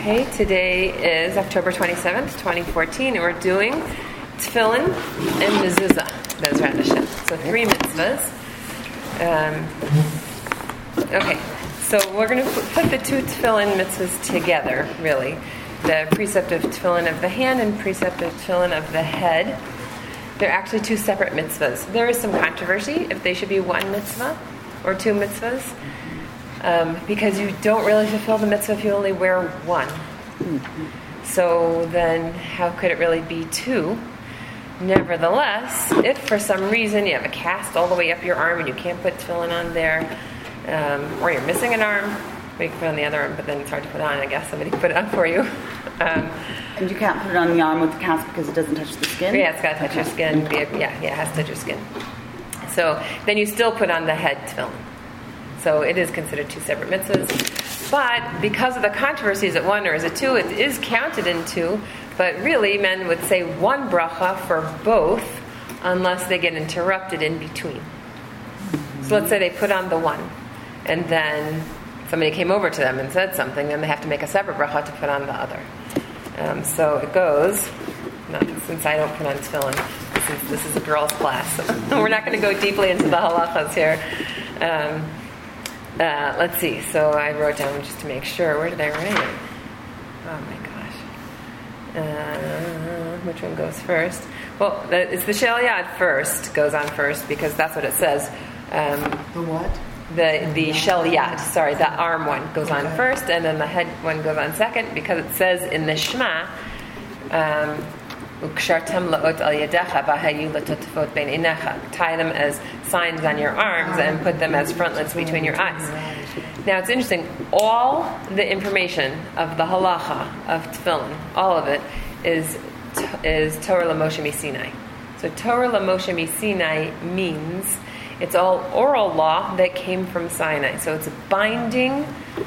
Okay, today is October 27th, 2014, and we're doing Tefillin and Mezuzah, Bezrat Hashem. So 3 mitzvahs. Okay, so we're going to put the 2 Tefillin mitzvahs together, really. The precept of Tefillin of the hand and precept of Tefillin of the head. They're actually 2 separate mitzvahs. There is some controversy if they should be 1 mitzvah or 2 mitzvahs. Because you don't really fulfill the mitzvah if you only wear 1. So then how could it really be 2? Nevertheless, if for some reason you have a cast all the way up your arm and you can't put tefillin on there, or you're missing an arm, well, you can put it on the other arm, but then it's hard to put on, I guess. Somebody can put it on for you. And you can't put it on the arm with the cast because it doesn't touch the skin? Yeah, it's got to touch your skin. Yeah, it has to touch your skin. So then you still put on the head tefillin. So it is considered 2 separate mitzvahs. But because of the controversy, is it 1 or is it 2, it is counted in 2. But really, men would say 1 bracha for both unless they get interrupted in between. So let's say they put on the 1, and then somebody came over to them and said something, then they have to make a separate bracha to put on the other. So it goes, since I don't put on tefillin, this is a girls' class, so we're not going to go deeply into the halachas here. Let's see. So I wrote down just to make sure. Where did I write it? Oh my gosh. Which one goes first? Well, it's the shel yad first. Goes on first because that's what it says. The what? The shel yad. Sorry, the arm one goes on first, and then the head one goes on second because it says in the Shema. Tie them as signs on your arms and put them as frontlets between your eyes. Now it's interesting, all the information of the halacha of tefillin, all of it is Torah LaMoshe MiSinai. So Torah LaMoshe MiSinai means it's all oral law that came from Sinai. So it's binding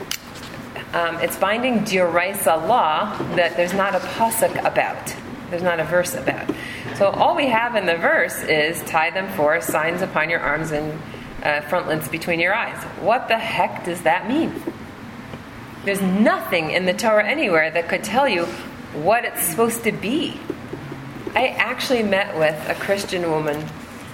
d'oraisa law that there's not a pasuk about. There's not a verse about. So all we have in the verse is tie them for signs upon your arms and frontlets between your eyes. What the heck does that mean? There's nothing in the Torah anywhere that could tell you what it's supposed to be. I actually met with a Christian woman.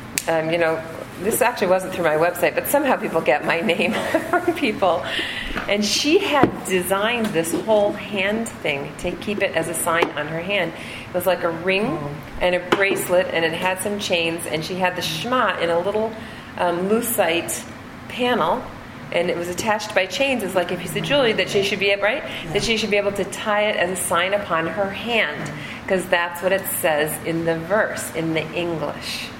This actually wasn't through my website, but somehow people get my name from people. And she had designed this whole hand thing to keep it as a sign on her hand. It was like a ring and a bracelet, and it had some chains, and she had the Shema in a little lucite panel, and it was attached by chains. It's like a piece of jewelry that she should be able, that she should be able to tie it as a sign upon her hand, because that's what it says in the verse, in the English.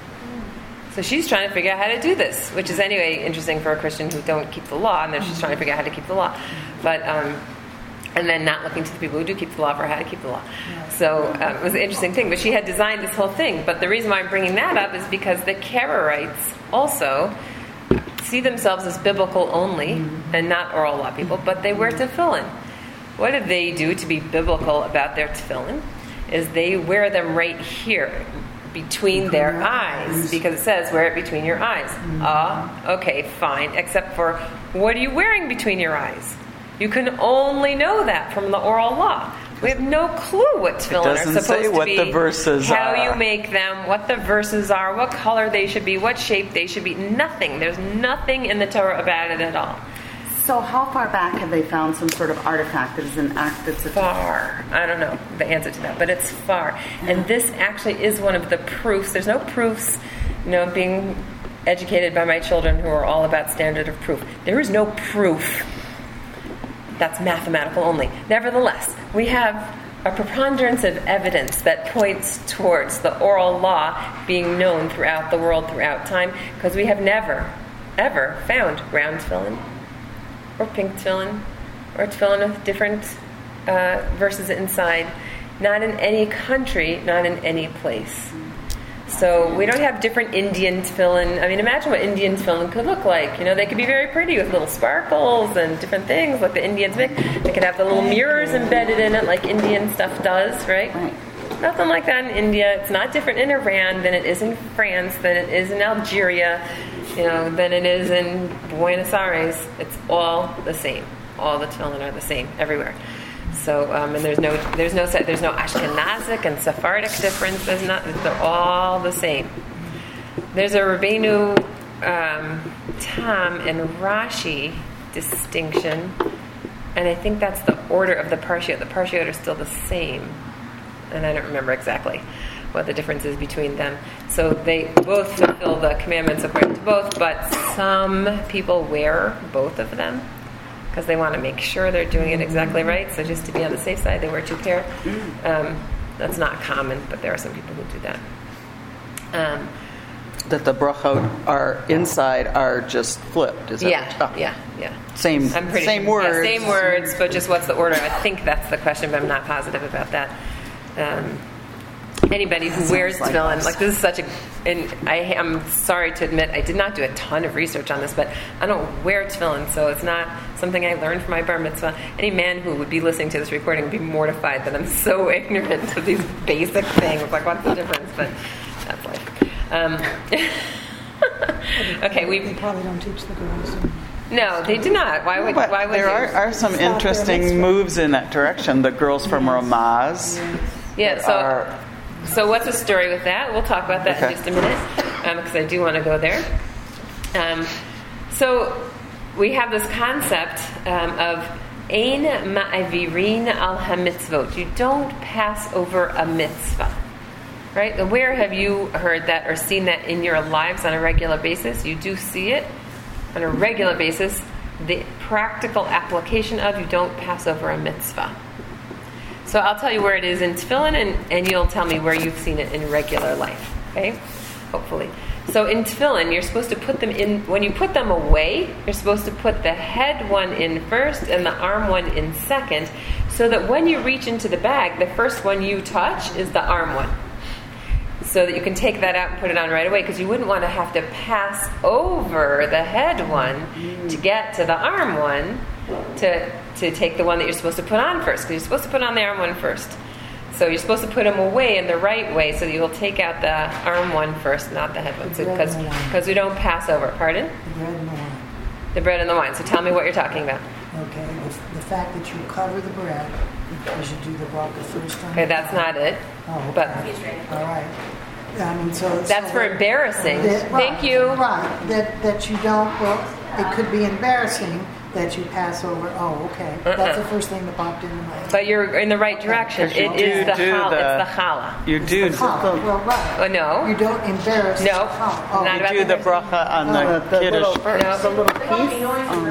So she's trying to figure out how to do this, which is anyway interesting for a Christian who don't keep the law, and then she's trying to figure out how to keep the law. But and then not looking to the people who do keep the law for how to keep the law. So it was an interesting thing. But she had designed this whole thing. But the reason why I'm bringing that up is because the Karaites also see themselves as biblical only and not oral law people, but they wear tefillin. What do they do to be biblical about their tefillin? Is they wear them right here, between their eyes, because it says wear it between your eyes. Okay, fine, except for what are you wearing between your eyes? You can only know that from the oral law. We have no clue what tefillin are supposed to be. It doesn't say what the verses are. How you make them, what the verses are, what color they should be, what shape they should be. Nothing. There's nothing in the Torah about it at all. So how far back have they found some sort of artifact that is an act that's far? I don't know the answer to that, but it's far. Yeah. And this actually is one of the proofs. There's no proofs, being educated by my children who are all about standard of proof. There is no proof. That's mathematical only. Nevertheless, we have a preponderance of evidence that points towards the oral law being known throughout the world, throughout time, because we have never, ever found brown tefillin, or pink tefillin, or tefillin with different verses inside. Not in any country, not in any place. So we don't have different Indian tefillin. I mean, imagine what Indian tefillin could look like. They could be very pretty with little sparkles and different things like the Indians make. They could have the little mirrors embedded in it like Indian stuff does, right? Nothing like that in India. It's not different in Iran than it is in France, than it is in Algeria, than it is in Buenos Aires. It's all the same. All the tefillin are the same everywhere. So and there's no Ashkenazic and Sephardic difference. They're all the same. There's a Rabbeinu Tam and Rashi distinction, and I think that's the order of the parshiot. The parshiot are still the same, and I don't remember exactly what the difference is between them. So they both fulfill the commandments according to both, but some people wear both of them because they want to make sure they're doing it exactly right. So just to be on the safe side, they wear 2 pair. That's not common, but there are some people who do that. That the brachot are inside are just flipped. Is that Yeah. Same I'm pretty same sure. words. Yeah, same words, but just what's the order? I think that's the question, but I'm not positive about that. Anybody who wears tefillin, like this is such a, and I am sorry to admit I did not do a ton of research on this, but I don't wear tefillin, so it's not something I learned from my bar mitzvah. Any man who would be listening to this recording would be mortified that I'm so ignorant of these basic things. Like, what's the difference? But that's life. Okay, They probably don't teach the girls. No, they do not. Why would there you? are some interesting moves in that direction. The girls from Ramaz. Yeah. So what's the story with that? We'll talk about that in just a minute because I do want to go there. So we have this concept of ein ma'avirin al hamitzvot. You don't pass over a mitzvah. Right? And where have you heard that or seen that in your lives on a regular basis? You do see it on a regular basis. The practical application of you don't pass over a mitzvah. So I'll tell you where it is in tefillin, and you'll tell me where you've seen it in regular life. Okay? Hopefully. So in tefillin, you're supposed to put them in, when you put them away, you're supposed to put the head one in first and the arm one in second, so that when you reach into the bag, the first one you touch is the arm one. So that you can take that out and put it on right away, because you wouldn't want to have to pass over the head one to get to the arm one to take the one that you're supposed to put on first, because you're supposed to put on the arm one first. So you're supposed to put them away in the right way, so that you'll take out the arm one first, not the head one. So because we don't pass over. Pardon? The bread and the wine. The bread and the wine. So tell me what you're talking about. Okay, the fact that you cover the bread because you do the bracha first. Okay, that's not it. Oh, okay. But all right. I mean, that's for embarrassing. Thank you. Right. That you don't. Well, it could be embarrassing that you pass over. Oh, okay. That's the first thing that popped into my head. But you're in the right direction. It is the challah. It's the challah. You do. Well, right. Oh, no. You don't embarrass. No. Oh, Not about do the bracha on the kiddush first. No. The little piece.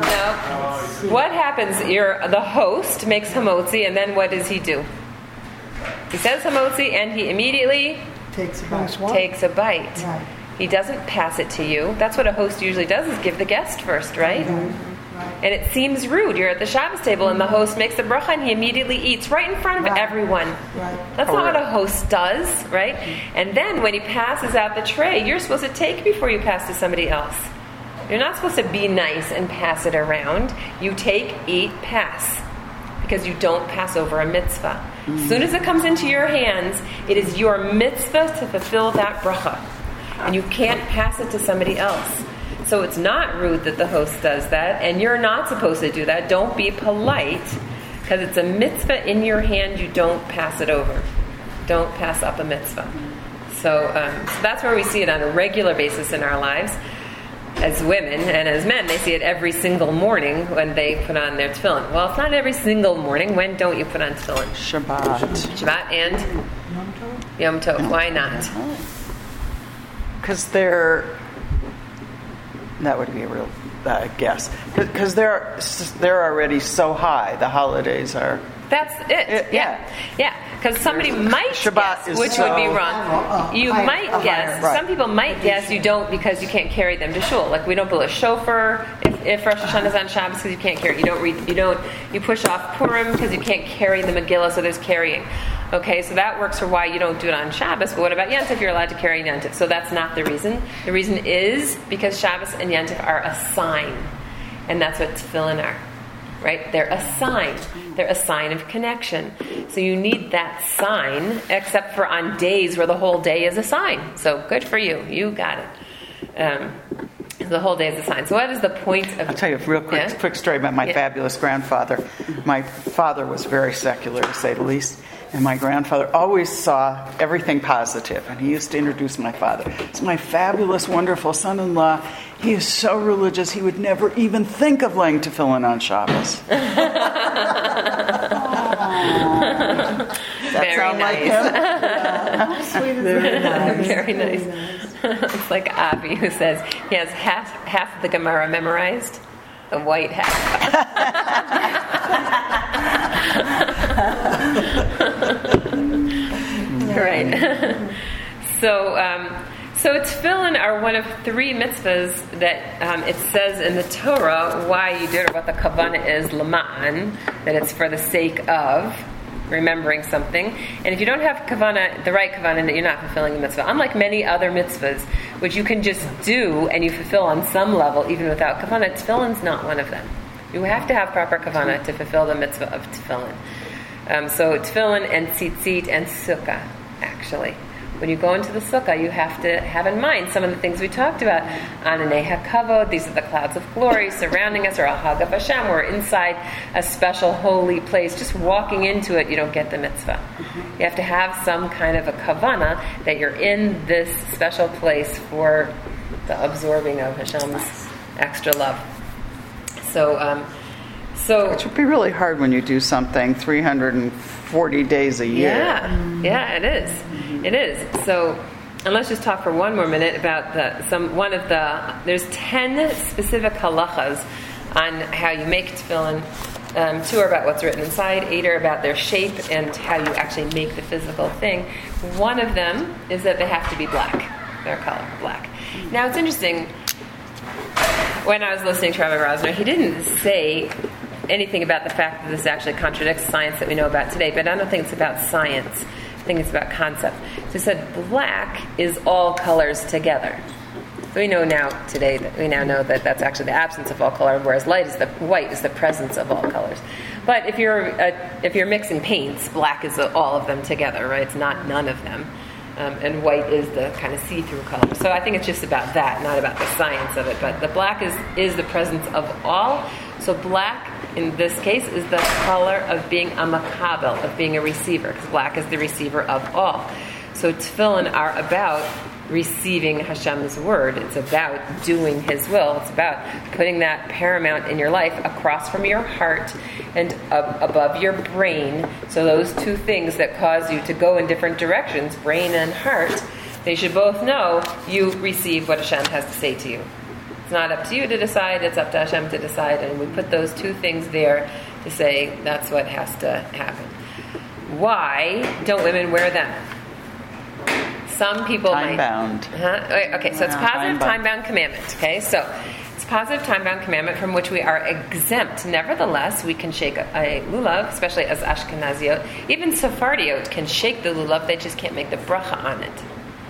No. What happens? The host makes hamotzi, and then what does he do? He says hamotzi, and he immediately takes a bite. Right. He doesn't pass it to you. That's what a host usually does, is give the guest first, right? Right. And it seems rude. You're at the Shabbos table, and the host makes the bracha, and he immediately eats right in front of everyone. Right. That's not what a host does, right? And then when he passes out the tray, you're supposed to take before you pass to somebody else. You're not supposed to be nice and pass it around. You take, eat, pass. Because you don't pass over a mitzvah. As soon as it comes into your hands, it is your mitzvah to fulfill that bracha. And you can't pass it to somebody else. So it's not rude that the host does that, and you're not supposed to do that. Don't be polite, because it's a mitzvah in your hand. You don't pass it over. Don't pass up a mitzvah. So that's where we see it on a regular basis in our lives. As women and as men, they see it every single morning when they put on their tefillin. Well, it's not every single morning. When don't you put on tefillin? Shabbat and Yom Tov. Why not? Because that would be a real guess. Because they're already so high. The holidays are. That's it. Yeah. Because somebody might Shabbat guess, which would be wrong. You might guess. Right. Some people might guess you don't, because you can't carry them to shul. Like, we don't blow a shofar if Rosh Hashanah is on Shabbos, because you can't carry it. You push off Purim because you can't carry the Megillah, so there's carrying. Okay, so that works for why you don't do it on Shabbos. But what about Yantif? You're allowed to carry Yantif. So that's not the reason. The reason is because Shabbos and Yantif are a sign. And that's what tefillin are. Right? They're a sign. They're a sign of connection. So you need that sign, except for on days where the whole day is a sign. So good for you. You got it. The whole day is a sign. So what is the point of... I'll tell you a real quick story about my fabulous grandfather. My father was very secular, to say the least, and my grandfather always saw everything positive, and he used to introduce my father. It's my fabulous, wonderful son-in-law. He is so religious, he would never even think of laying tefillin on Shabbos. Very sound nice. like him? Sweet as Very nice. Very nice. It's like Avi, who says he has half of the Gemara memorized, the white half. Right. So tefillin are one of 3 mitzvahs that it says in the Torah why you do it, or what the kavanah is, lama'an, that it's for the sake of remembering something. And if you don't have kavanah, the right kavanah, that you're not fulfilling the mitzvah. Unlike many other mitzvahs, which you can just do and you fulfill on some level even without kavanah, tefillin's not one of them. You have to have proper kavanah to fulfill the mitzvah of tefillin. So tefillin and tzitzit and sukkah, actually. When you go into the sukkah, you have to have in mind some of the things we talked about. Ananei HaKavod, these are the clouds of glory surrounding us, or Al-Hag of Hashem, we're inside a special holy place. Just walking into it, you don't get the mitzvah. You have to have some kind of a kavanah that you're in this special place for the absorbing of Hashem's extra love. So It would be really hard when you do something 340 days a year. Yeah, it is. It is. So, and let's just talk for one more minute about there's 10 specific halachas on how you make tefillin. 2 are about what's written inside, 8 are about their shape and how you actually make the physical thing. One of them is that they have to be black. Their color, black. Now, it's interesting. When I was listening to Rabbi Rosner, he didn't say anything about the fact that this actually contradicts science that we know about today, but I don't think it's about science. I think it's about concept. So he said black is all colors together. So we know now today that we now know that that's actually the absence of all color, whereas white is the presence of all colors. But if you're mixing paints, black is all of them together, right? It's not none of them. And white is the kind of see-through color. So I think it's just about that, not about the science of it. But the black is the presence of all. So black, in this case, is the color of being a makabel, of being a receiver, because black is the receiver of all. So tefillin are about receiving Hashem's word. It's about doing His will. It's about putting that paramount in your life across from your heart and above your brain. So those 2 things that cause you to go in different directions, brain and heart, they should both know you receive what Hashem has to say to you. It's not up to you to decide, it's up to Hashem to decide, and we put those 2 things there to say that's what has to happen. Why don't women wear them? Some people time-bound. Okay, so it's positive time-bound commandment. Okay, so it's positive time-bound commandment from which we are exempt. Nevertheless, we can shake a lulav, especially as Ashkenaziot. Even Sephardiot can shake the lulav; they just can't make the bracha on it.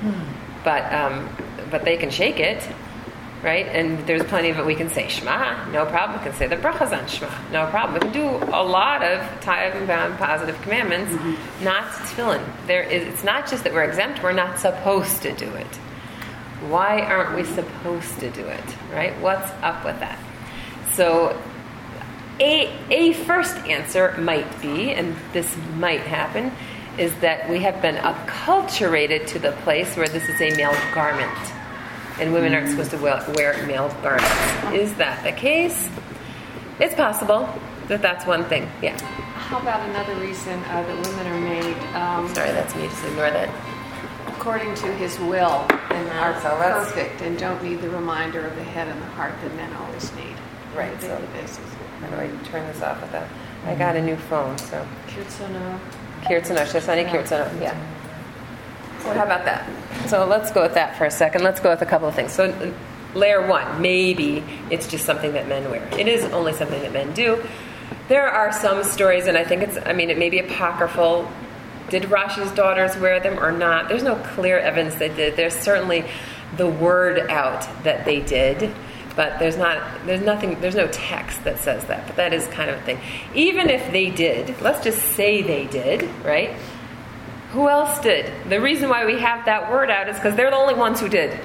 But they can shake it, right? And there's plenty of it we can say Shema, no problem. We can say the brachas on Shema, no problem. We can do a lot of time-bound positive commandments, not tefillin. It's not just that we're exempt, we're not supposed to do it. Why aren't we supposed to do it, right? What's up with that? So a first answer might be, and this might happen, is that we have been acculturated to the place where this is a male garment. And women aren't supposed to wear male garments. Is that the case? It's possible that that's one thing. Yeah. How about another reason that women are made... Sorry, that's me. Just ignore that. According to His will, and are So that's- perfect, and don't need the reminder of the head and the heart that men always need. Right, On a so- daily basis. How do I turn this off with that? I got a new phone, so... Kirtana. Kirtana, Shasani Kirtana, yeah. So how about that? So let's go with that for a second. Let's go with a couple of things. So layer 1, maybe it's just something that men wear. It is only something that men do. There are some stories, and I think it may be apocryphal. Did Rashi's daughters wear them or not? There's no clear evidence they did. There's certainly the word out that they did, but there's no text that says that. But that is kind of a thing. Even if they did, let's just say they did, right? Who else did? The reason why we have that word out is because they're the only ones who did.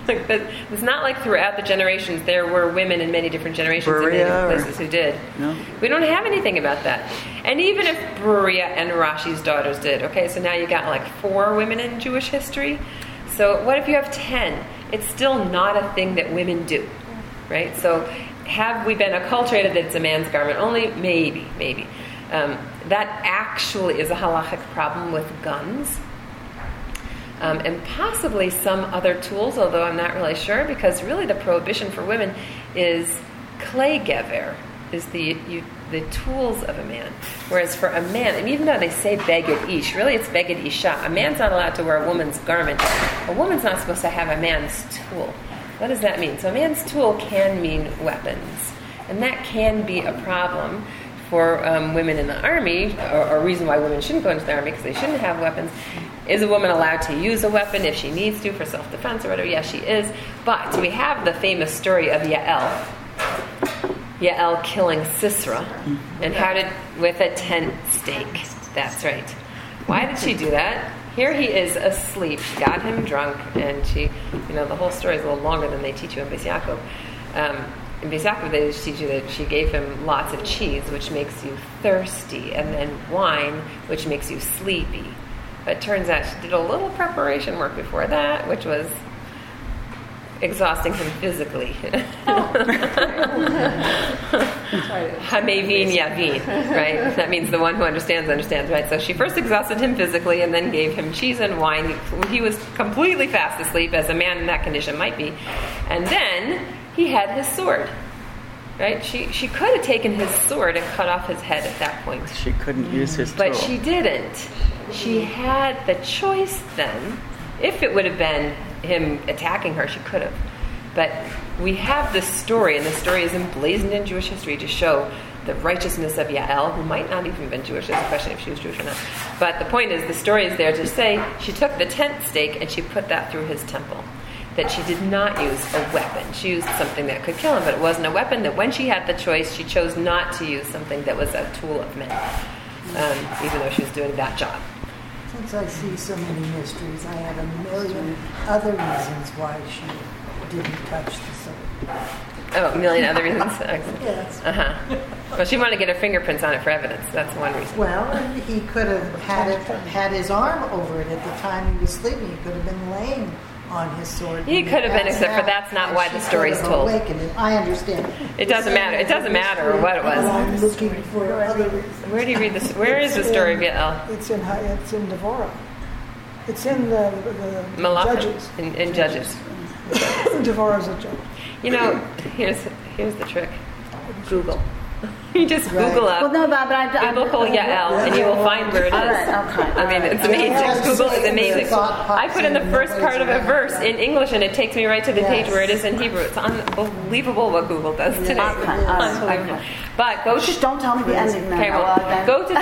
It's not like throughout the generations there were women in many different generations in many different places who did. No. We don't have anything about that. And even if Berea and Rashi's daughters did, okay, so now you got like 4 women in Jewish history. So what if you have 10? It's still not a thing that women do, right? So have we been acculturated that it's a man's garment only? Maybe. That actually is a halachic problem with guns. And possibly some other tools, although I'm not really sure, because really the prohibition for women is klei gever, is the tools of a man. Whereas for a man, and even though they say beged ish, really it's beged isha. A man's not allowed to wear a woman's garment. A woman's not supposed to have a man's tool. What does that mean? So a man's tool can mean weapons. And that can be a problem for women in the army, or a reason why women shouldn't go into the army because they shouldn't have weapons. Is a woman allowed to use a weapon if she needs to for self-defense or whatever? Yes, she is. But we have the famous story of Yael killing Sisera, and with a tent stake. That's right. Why did she do that? Here he is asleep. She got him drunk, and the whole story is a little longer than they teach you in Beis Yaakov. In Beis Yaakov, they teach you that she gave him lots of cheese, which makes you thirsty, and then wine, which makes you sleepy. But it turns out she did a little preparation work before that, which was exhausting him physically. Hamevin yavin, right? That means the one who understands, right? So she first exhausted him physically and then gave him cheese and wine. He was completely fast asleep, as a man in that condition might be. And then he had his sword, right? She could have taken his sword and cut off his head at that point. She couldn't use his tool. But she didn't. She had the choice then. If it would have been him attacking her, she could have. But we have this story, and the story is emblazoned in Jewish history to show the righteousness of Yael, who might not even have been Jewish. There's a question if she was Jewish or not. But the point is, the story is there to say she took the tent stake and she put that through his temple. That she did not use a weapon. She used something that could kill him, but it wasn't a weapon. That when she had the choice, she chose not to use something that was a tool of men, even though she was doing that job. Since I see so many mysteries, I have a million other reasons why she didn't touch the sword. Oh, a million other reasons? Yes. Well, she wanted to get her fingerprints on it for evidence. That's one reason. Well, he could have had his arm over it at the time he was sleeping. He could have been laying on his sword. He could have been, except for that's not why the story's told. I understand. It doesn't matter. It doesn't matter what it was. I'm looking for other reasons. Where do you read this? Where is the story of Yael? It's in Devorah. It's in the Judges. In Judges. Devorah's a judge. Here's the trick. Google. You just Google up. Well, no, but biblical Yael, and you will find where it is. All right, okay. I mean, it's amazing. Google is amazing. I put in the first part of a verse in English, and it takes me right to the page where it is in Hebrew. It's unbelievable what Google does today. Okay. But go to... Don't tell me the ending now. Okay, well, go to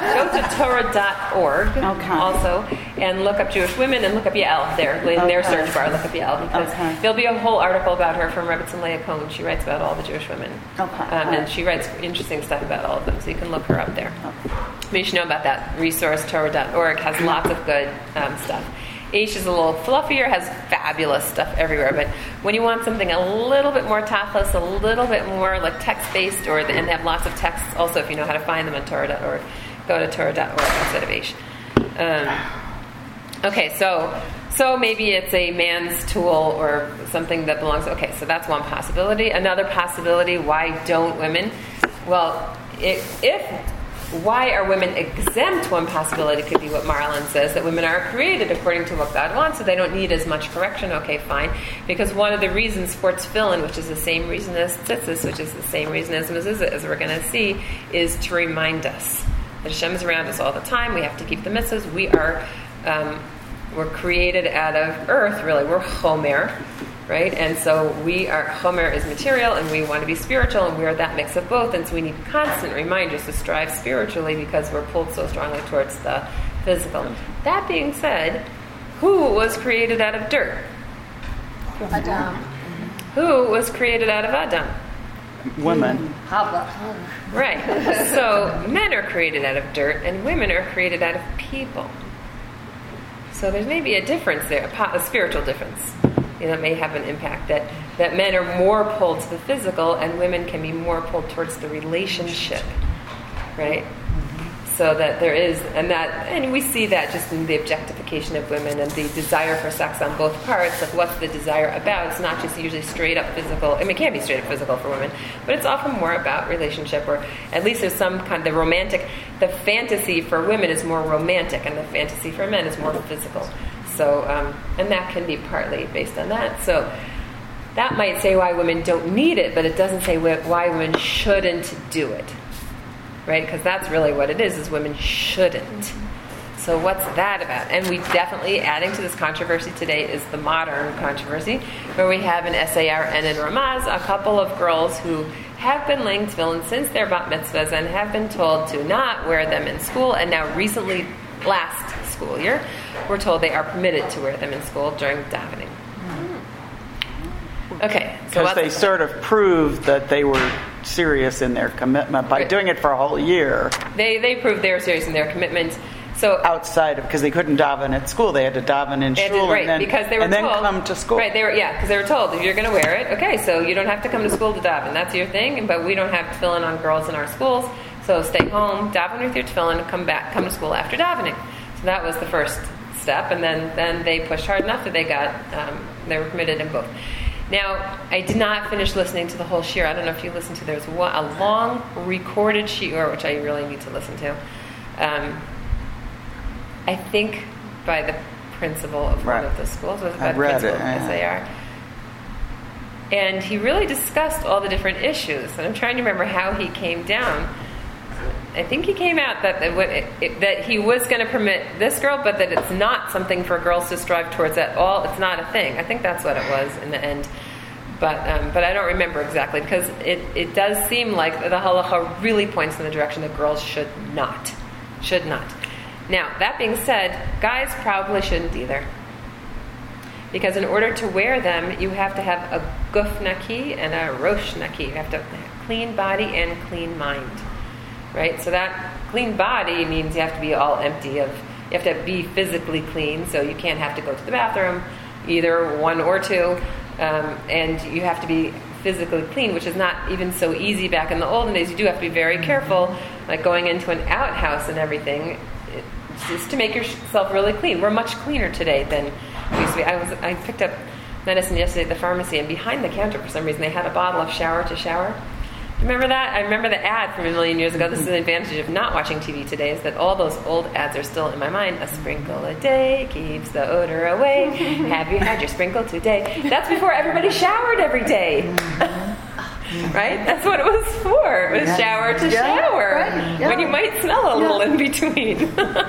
Torah.org also, and look up Jewish women, and look up Yael there. In their search bar, look up Yael, because there'll be a whole article about her from Rebbetzin Leah Cohen. She writes about all the Jewish women. And she writes interesting stuff about all of them, so you can look her up there. But you should know about that resource. Torah.org has lots of good stuff. Aish is a little fluffier, has fabulous stuff everywhere, but when you want something a little bit more tachlis, a little bit more like text-based, and they have lots of texts also, if you know how to find them on Torah.org, go to Torah.org instead of Aish. Okay, so maybe it's a man's tool or something that belongs... Okay, so that's one possibility. Another possibility, why don't women... Well, why are women exempt? One possibility could be what Marlon says, that women are created according to what God wants, so they don't need as much correction. Okay, fine. Because one of the reasons for tefillin, which is the same reason as tzitzis, which is the same reason as mezuzah, as we're going to see, is to remind us that Hashem is around us all the time. We have to keep the mitzvahs. We're created out of earth, really. We're chomer, right? And so chomer is material, and we want to be spiritual, and we are that mix of both, and so we need constant reminders to strive spiritually because we're pulled so strongly towards the physical. That being said, who was created out of dirt? Adam. Who was created out of Adam? Women. Right. So men are created out of dirt, and women are created out of people. So there's maybe a difference there, a spiritual difference. That may have an impact, that men are more pulled to the physical and women can be more pulled towards the relationship, right? So that there is, and we see that just in the objectification of women and the desire for sex on both parts of what's the desire about. It's not just usually straight up physical. I mean, it can be straight up physical for women, but it's often more about relationship, or at least there's some kind of the fantasy for women is more romantic and the fantasy for men is more physical. So, and that can be partly based on that. So that might say why women don't need it, but it doesn't say why women shouldn't do it. Right? Because that's really what it is women shouldn't. So what's that about? And we definitely, adding to this controversy today is the modern controversy, where we have in SAR and in Ramaz a couple of girls who have been laying tefillin since their bat mitzvahs and have been told to not wear them in school, and now recently, last school year, we're told they are permitted to wear them in school during davening. Okay. Because they sort of proved that they were serious in their commitment by doing it for a whole year. They proved they were serious in their commitment. So outside of, because they couldn't daven at school, they had to daven in shul, right? Because they were told, come to school. Right? Because they were told if you're going to wear it, okay, so you don't have to come to school to daven. That's your thing. But we don't have tefillin on girls in our schools, so stay home, daven with your tefillin, come to school after davening. So that was the first step, and then they pushed hard enough that they were permitted in both. Now, I did not finish listening to the whole shiur. I don't know if you listened to. There's a long recorded shiur, which I really need to listen to. I think by the principal of one of the schools. Was it by the principal of SAR? And he really discussed all the different issues. And I'm trying to remember how he came down. I think he came out that he was going to permit this girl, but that it's not something for girls to strive towards at all. It's not a thing. I think that's what it was in the end. But I don't remember exactly, because it does seem like the halacha really points in the direction that girls should not. Now, that being said, guys probably shouldn't either. Because in order to wear them, you have to have a guf naki and a rosh naki. You have to have a clean body and clean mind. Right? So that clean body means you have to be all empty you have to be physically clean, so you can't have to go to the bathroom, either one or two, and you have to be physically clean, which is not even so easy back in the olden days. You do have to be very careful, like going into an outhouse and everything, just to make yourself really clean. We're much cleaner today than we used to be. I picked up medicine yesterday at the pharmacy, and behind the counter, for some reason, they had a bottle of shower to shower. Remember that? I remember the ad from a million years ago. This is an advantage of not watching TV today, is that all those old ads are still in my mind. A sprinkle a day keeps the odor away. Have you had your sprinkle today? That's before everybody showered every day. Right? That's what it was for. It was shower to shower. Right. Yeah. When you might smell a little in between.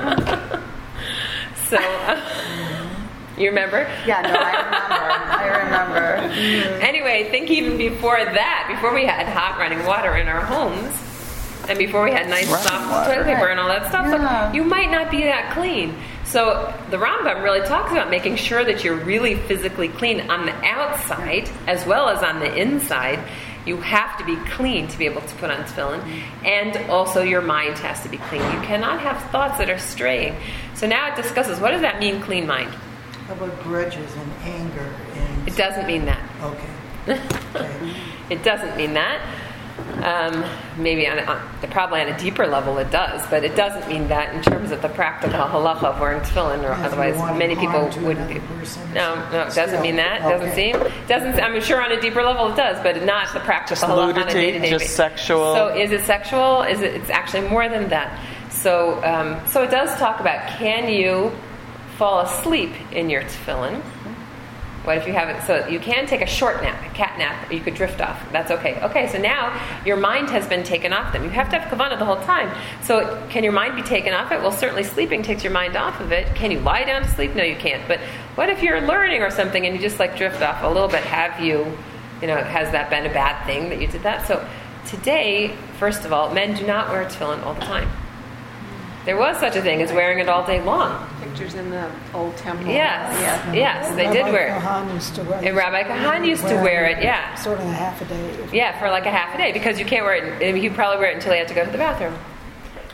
So... you remember? Yeah, no, I remember. Anyway, think even before that, before we had hot running water in our homes, and before we had nice soft toilet paper and all that stuff, so you might not be that clean. So the Rambam really talks about making sure that you're really physically clean on the outside as well as on the inside. You have to be clean to be able to put on tefillin, and also your mind has to be clean. You cannot have thoughts that are straying. So now it discusses, what does that mean, clean mind? How about grudges and anger? It doesn't mean that. Okay. It doesn't mean that. Maybe probably on a deeper level it does, but it doesn't mean that in terms of the practical halacha of wearing tefillin, or otherwise many people wouldn't be. No, it doesn't mean that. It doesn't. I'm sure on a deeper level it does, but not the practical halacha on a day-to-day basis. Just sexual. So is it sexual? It's actually more than that. So it does talk about, can you fall asleep in your tefillin? What if you have it? So you can take a short nap, a cat nap, or you could drift off. That's okay. Okay, so now your mind has been taken off them. You have to have kavanah the whole time. So can your mind be taken off it? Well, certainly sleeping takes your mind off of it. Can you lie down to sleep? No, you can't. But what if you're learning or something and you just drift off a little bit? Have you, has that been a bad thing that you did that? So today, first of all, men do not wear tefillin all the time. There was such a thing as wearing it all day long. Pictures in the old temple. Yes, they did wear it. Kahan used to wear it. And Rabbi Kahan used to wear it, yeah. Sort of a half a day. Yeah, for like a half a day, because you can't wear it. He'd probably wear it until he had to go to the bathroom.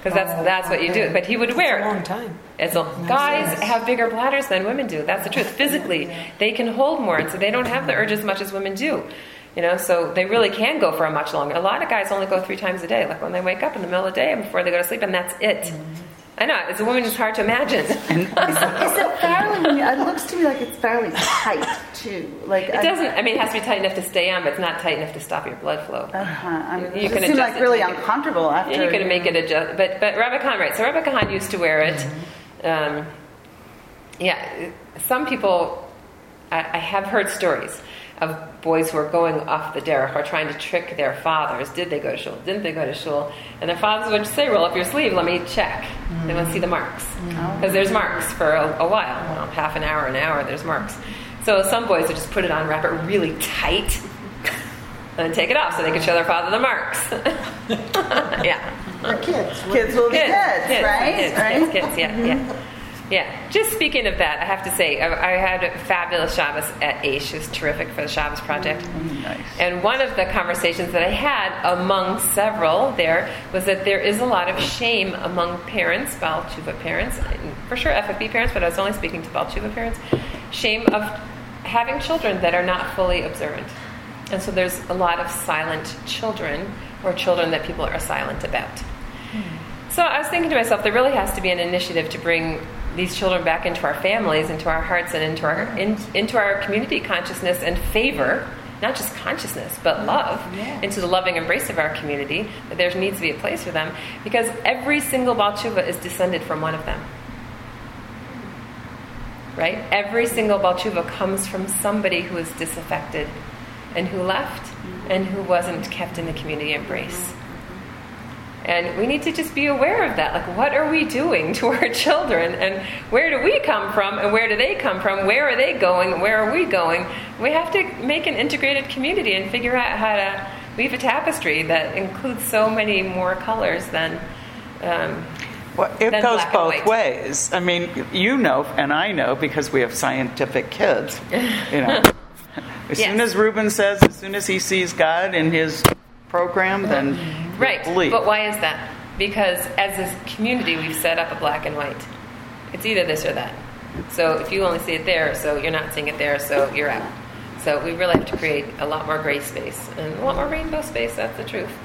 because that's what you do. But he would wear It's a long time. Guys have bigger bladders than women do. That's the truth. Physically, they can hold more, and so they don't have the urge as much as women do. So they really can go for a much longer. A lot of guys only go 3 times a day, like when they wake up in the middle of the day and before they go to sleep, and that's it. I know, as a woman, it's hard to imagine. Is it fairly? It looks to me like it's fairly tight too. Like it doesn't. I mean, it has to be tight enough to stay on, but it's not tight enough to stop your blood flow. You can seem like really uncomfortable after. Yeah, you can make it adjust. But Rabbi Khan, right? So Rabbi Khan used to wear it. Some people. I have heard stories of boys who are going off the derech or trying to trick their fathers. Did they go to shul? Didn't they go to shul? And their fathers would say, roll up your sleeve, let me check. They want to see the marks. Because there's marks for a while. Half an hour, there's marks. So some boys would just put it on, wrap it really tight, and then take it off so they could show their father the marks. For kids. Kids will be kids, right? Kids, yeah. Just speaking of that, I have to say, I had a fabulous Shabbos at Aish. It was terrific for the Shabbos Project. Nice. And one of the conversations that I had among several there was that there is a lot of shame among parents, Baal Tshuva parents, for sure FFB parents, but I was only speaking to Baal Tshuva parents, shame of having children that are not fully observant. And so there's a lot of silent children, or children that people are silent about. So I was thinking to myself, there really has to be an initiative to bring these children back into our families, into our hearts, and into our community consciousness and favor, not just consciousness, but love, into the loving embrace of our community, that there needs to be a place for them, because every single Baal Tshuva is descended from one of them. Right? Every single Baal Tshuva comes from somebody who is disaffected and who left and who wasn't kept in the community embrace. And we need to just be aware of that. Like, what are we doing to our children? And where do we come from? And where do they come from? Where are they going? Where are we going? We have to make an integrated community and figure out how to weave a tapestry that includes so many more colors than it than goes black both and white. ways. I mean, and I know because we have scientific kids. As soon as Reuben says, as soon as he sees God in his program, then right. believe. But why is that? Because as a community, we've set up a black and white. It's either this or that. So if you only see it there, so you're not seeing it there, so you're out. So we really have to create a lot more gray space and a lot more rainbow space. That's the truth.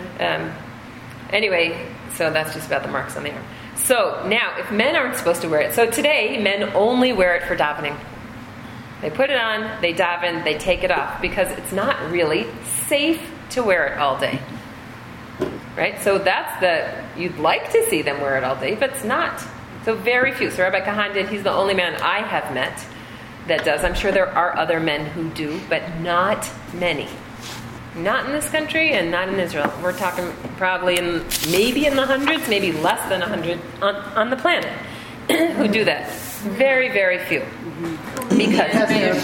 Anyway, so that's just about the marks on the arm. So now, if men aren't supposed to wear it, so today men only wear it for davening. They put it on, they daven, they take it off because it's not really safe to wear it all day. Right? So you'd like to see them wear it all day, but it's not. So very few. So Rabbi Kahan did. He's the only man I have met that does. I'm sure there are other men who do, but not many. Not in this country and not in Israel. We're talking probably maybe in the hundreds, maybe less than 100 on the planet who do that. Very, very few. Because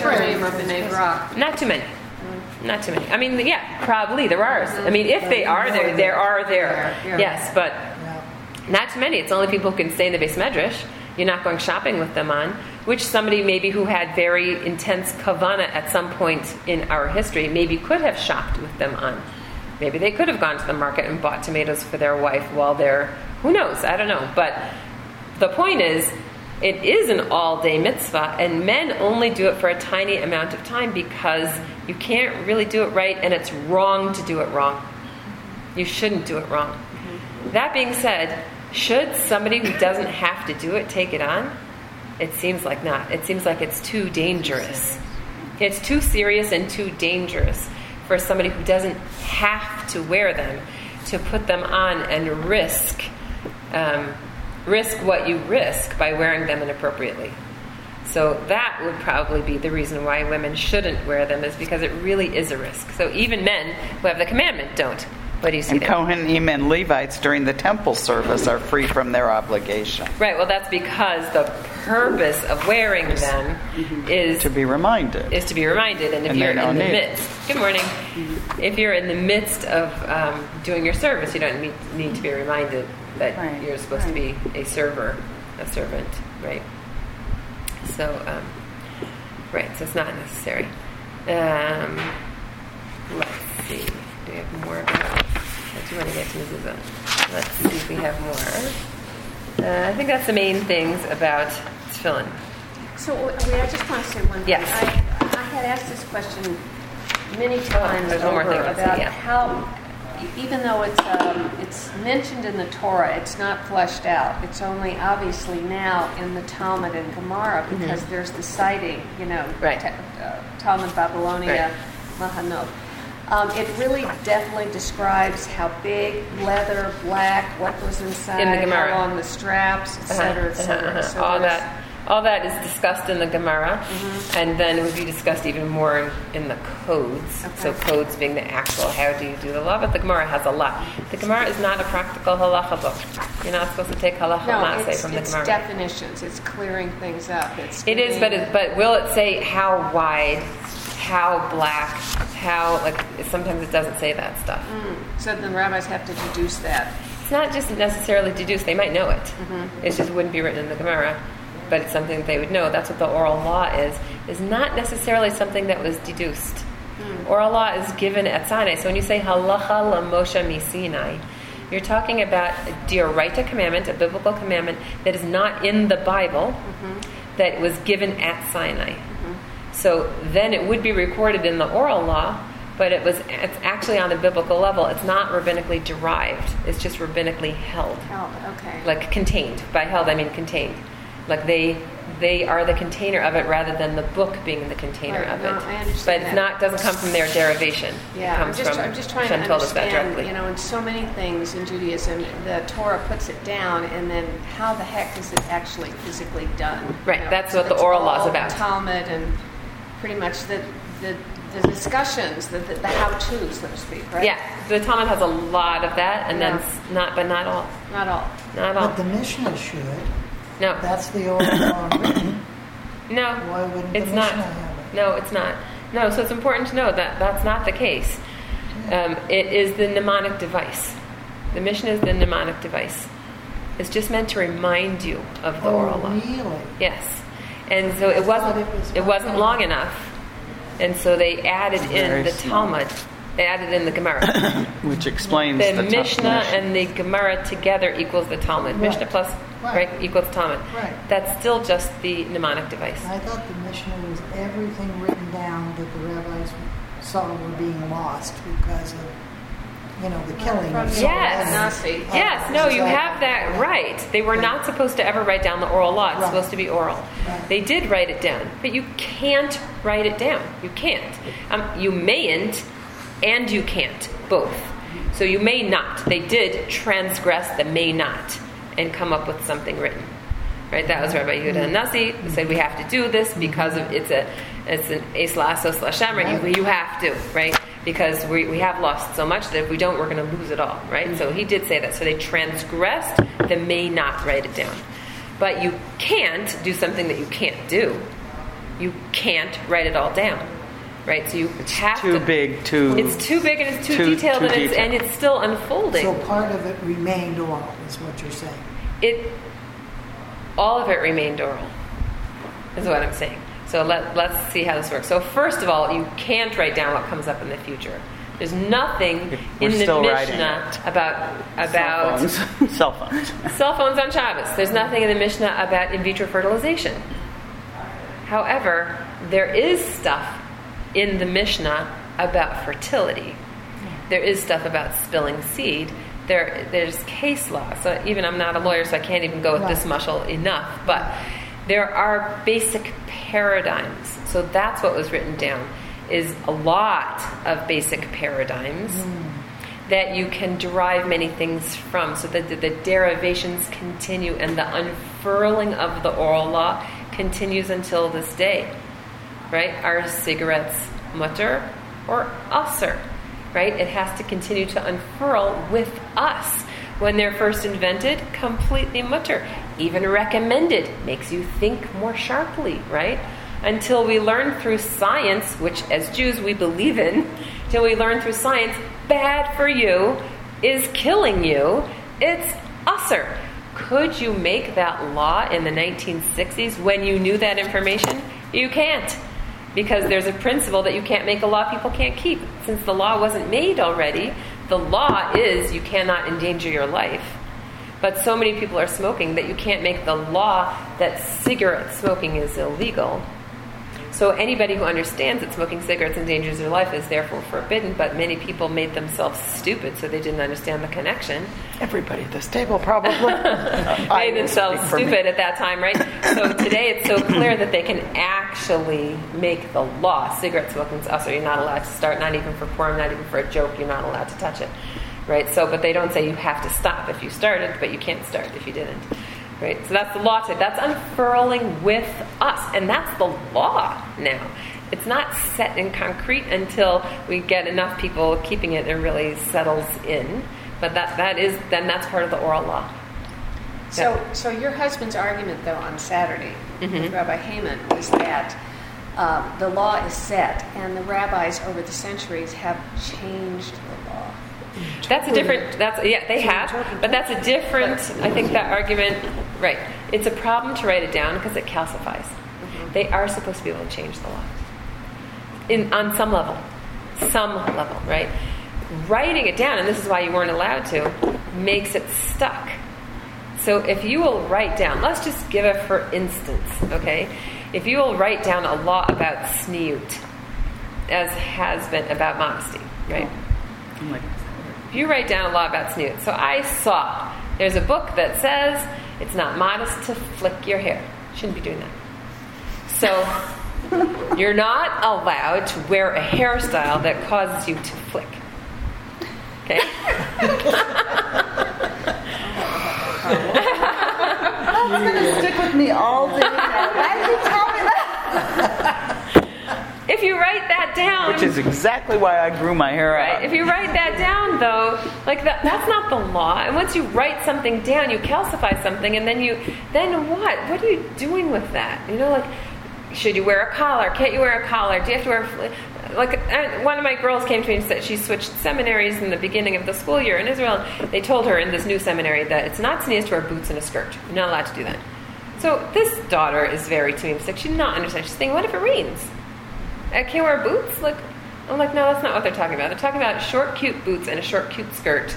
not too many. Not too many. I mean, yeah, probably there are. I mean, if they are there, there are there. Yes, but not too many. It's only people who can stay in the Beis Medrash. You're not going shopping with them on, which somebody maybe who had very intense kavana at some point in our history maybe could have shopped with them on. Maybe they could have gone to the market and bought tomatoes for their wife while they're, who knows, I don't know. But the point is, it is an all-day mitzvah, and men only do it for a tiny amount of time because you can't really do it right, and it's wrong to do it wrong. You shouldn't do it wrong. That being said, should somebody who doesn't have to do it take it on? It seems like not. It seems like it's too dangerous. It's too serious and too dangerous for somebody who doesn't have to wear them to put them on and risk what you risk by wearing them inappropriately. So that would probably be the reason why women shouldn't wear them, is because it really is a risk. So even men who have the commandment don't. What do you see and there? Kohanim and Levites during the temple service are free from their obligation. Right, well that's because the purpose of wearing them is to be reminded. Is to be reminded. And if you're in the midst, good morning, if you're in the midst of doing your service, you don't need to be reminded that you're supposed to be a servant, right? So, so it's not necessary. Let's see. Do we have more about I do want to get to mezuzah. Let's see if we have more. I think that's the main things about tefillin. So I just want to say one thing. Yes. I had asked this question many times there's one more over thing I want to say, about yeah. how, even though it's mentioned in the Torah, it's not fleshed out. It's only obviously now in the Talmud and Gemara because there's the citing, Right. Talmud Babylonia, Mahanot. It really definitely describes how big, leather, black, what was inside, In the Gemara. how long the straps, et cetera, et cetera. So there's- All that is discussed in the Gemara, and then it would be discussed even more in the codes. Okay. So codes being the actual how do you do the law, but the Gemara has a lot. The Gemara is not a practical halacha book. You're not supposed to take halacha and say from the it's Gemara. definitions. It's clearing things up. It is, but will it say how wide, how black, how, like, sometimes it doesn't say that stuff. So the rabbis have to deduce that. It's not just necessarily deduced, they might know it. It just wouldn't be written in the Gemara, but it's something that they would know. That's what the oral law is not necessarily something that was deduced. Oral law is given at Sinai. So when you say halacha l'Moshe miSinai, you're talking about a D'oraita commandment, a biblical commandment that is not in the Bible, that was given at Sinai. So then it would be recorded in the oral law, but it's actually on a biblical level. It's not rabbinically derived. It's just rabbinically held. Okay. Like contained. By held, I mean contained. Like they are the container of it rather than the book being the container Right, of no, it. I understand But it's that. doesn't come from their derivation. Yeah, It comes I'm just trying to Shem told us that understand, directly. in so many things in Judaism, the Torah puts it down, and then how the heck is it actually physically done? Right, that's what the it's oral law is all about. Talmud and pretty much the discussions, the how-tos, so to speak, right? Yeah, the Talmud has a lot of that, and Yeah. then not all. Not all. Not all. But the Mishnah should. No, That's the old law written. no, Why wouldn't the it's Mishnah not. have it? No, it's not. No, so it's important to know that that's not the case. It is the mnemonic device. The Mishnah is the mnemonic device. It's just meant to remind you of the oral law. Really? Yes, and so it thought wasn't. it was It wasn't long enough, and so they added in Very the small. Talmud. They added in the Gemara. Which explains The the Mishnah and the Gemara together equals the Talmud. Right. Mishnah plus Right. equals Talmud. Right. That's still just the mnemonic device. I thought the Mishnah was everything written down that the rabbis saw were being lost because of, the killing From of the Yes. Nasi. Yes, no, you have that right. They were not supposed to ever write down the oral law. It's Right. supposed to be oral. Right. They did write it down, but you can't write it down. You can't. You mayn't, and you can't. Both. So you may not. They did transgress the may not and come up with something written. Right? That was Rabbi Yehuda Nasi who said we have to do this because of it's an Eis La'asos L'Hashem, right? You have to, right? Because we have lost so much that if we don't, we're going to lose it all, right? So he did say that. So they transgressed the may not write it down. But you can't do something that you can't do. You can't write it all down, right? So you have too to. big, too. It's too big and it's too Too detailed, and detailed. it's still unfolding. So part of it remained oral, is what you're saying. All of it remained oral, is what I'm saying. So let's see how this works. So first of all, you can't write down what comes up in the future. There's nothing We're in the still writing Mishnah it. about Cell phones. cell phones on Shabbos. There's nothing in the Mishnah about in vitro fertilization. However, there is stuff in the Mishnah about fertility. There is stuff about spilling seed. There's case law. So even I'm not a lawyer, so I can't even go with this mushal enough. But there are basic paradigms. So that's what was written down, is a lot of basic paradigms that you can derive many things from. So that the derivations continue, and the unfurling of the oral law continues until this day. Right? Are cigarettes mutter or usser? Right? It has to continue to unfurl with us. When they're first invented, completely mutter. Even recommended. Makes you think more sharply, right? Until we learn through science, which as Jews we believe in, till we learn through science, bad for you is killing you, it's usser. Could you make that law in the 1960s when you knew that information? You can't. Because there's a principle that you can't make a law people can't keep. Since the law wasn't made already, The law is you cannot endanger your life. But so many people are smoking that you can't make the law that cigarette smoking is illegal. So anybody who understands that smoking cigarettes endangers their life is therefore forbidden, but many people made themselves stupid, so they didn't understand the connection. Everybody at this table probably made themselves stupid at that time, right? So today it's so clear that they can actually make the law. Cigarette smoking is also, you're not allowed to start, not even for porn, not even for a joke, you're not allowed to touch it, right? So, but they don't say you have to stop if you started, but you can't start if you didn't. Right? So that's the law today. That's unfurling with us. And that's the law now. It's not set in concrete until we get enough people keeping it and really settles in. But that's part of the oral law. So your husband's argument, though, on Saturday with Rabbi Heyman was that the law is set, and the rabbis over the centuries have changed the law. That's a different, they have, but that's a different, I think that argument, right. It's a problem to write it down because it calcifies. They are supposed to be able to change the law. On some level, right? Writing it down, and this is why you weren't allowed to, makes it stuck. So if you will write down, let's just give it for instance, okay? If you will write down a law about tzniut, as has been about modesty, right? If you write down a law about tzniut, so I saw there's a book that says it's not modest to flick your hair. Shouldn't be doing that. So you're not allowed to wear a hairstyle that causes you to flick. Okay? That's going to stick with me all day now. Why did you tell me that? If you write that down... Which is exactly why I grew my hair out. Right. If you write that down, though, like that's not the law. And once you write something down, you calcify something, and then what? What are you doing with that? You know, like, should you wear a collar? Can't you wear a collar? Do you have to wear... Like, one of my girls came to me and said she switched seminaries in the beginning of the school year in Israel. They told her in this new seminary that it's not tznius to wear boots and a skirt. You're not allowed to do that. So this daughter is very tamimsik. She did not understand. She's thinking, what if it rains? I can't wear boots? I'm like, no, that's not what they're talking about. They're talking about short, cute boots and a short, cute skirt.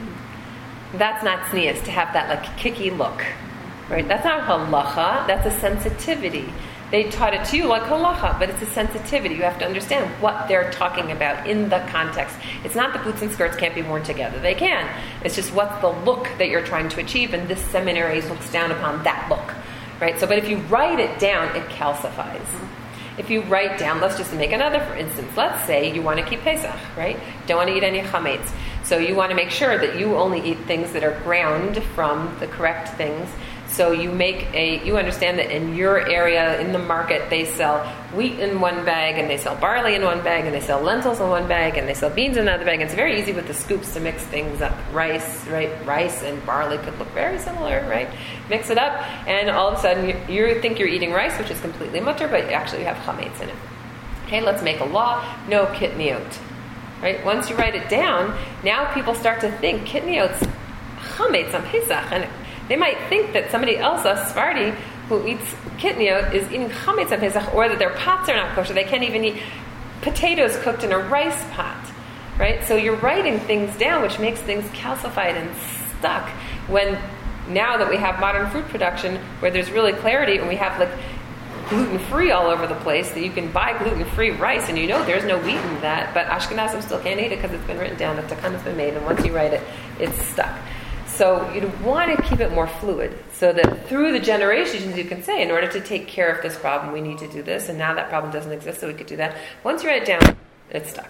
That's not tznius, to have that, like, kicky look. Right? That's not halacha. That's a sensitivity. They taught it to you like halacha, but it's a sensitivity. You have to understand what they're talking about in the context. It's not the boots and skirts can't be worn together. They can. It's just what's the look that you're trying to achieve, and this seminary looks down upon that look. Right? So, but if you write it down, it calcifies. If you write down, let's just make another for instance. Let's say you want to keep Pesach, right? Don't want to eat any chametz. So you want to make sure that you only eat things that are ground from the correct things. So you understand that in your area, in the market, they sell wheat in one bag, and they sell barley in one bag, and they sell lentils in one bag, and they sell beans in another bag. And it's very easy with the scoops to mix things up. Rice, right? Rice and barley could look very similar, right? Mix it up, and all of a sudden you think you're eating rice, which is completely mutter, but actually you have chametz in it. Okay, let's make a law, no kitniot. Right? Once you write it down, now people start to think kitniot's chametz on Pesach, and they might think that somebody else, a Sephardi, who eats kitniot is eating chametz on Pesach, or that their pots are not kosher. They can't even eat potatoes cooked in a rice pot, right? So you're writing things down, which makes things calcified and stuck. When now that we have modern fruit production, where there's really clarity, and we have like gluten-free all over the place, that you can buy gluten-free rice, and you know there's no wheat in that, but Ashkenazim still can't eat it because it's been written down, the takanah's been made, and once you write it, it's stuck. So you'd want to keep it more fluid, so that through the generations you can say, in order to take care of this problem, we need to do this, and now that problem doesn't exist, so we could do that. Once you write it down, it's stuck.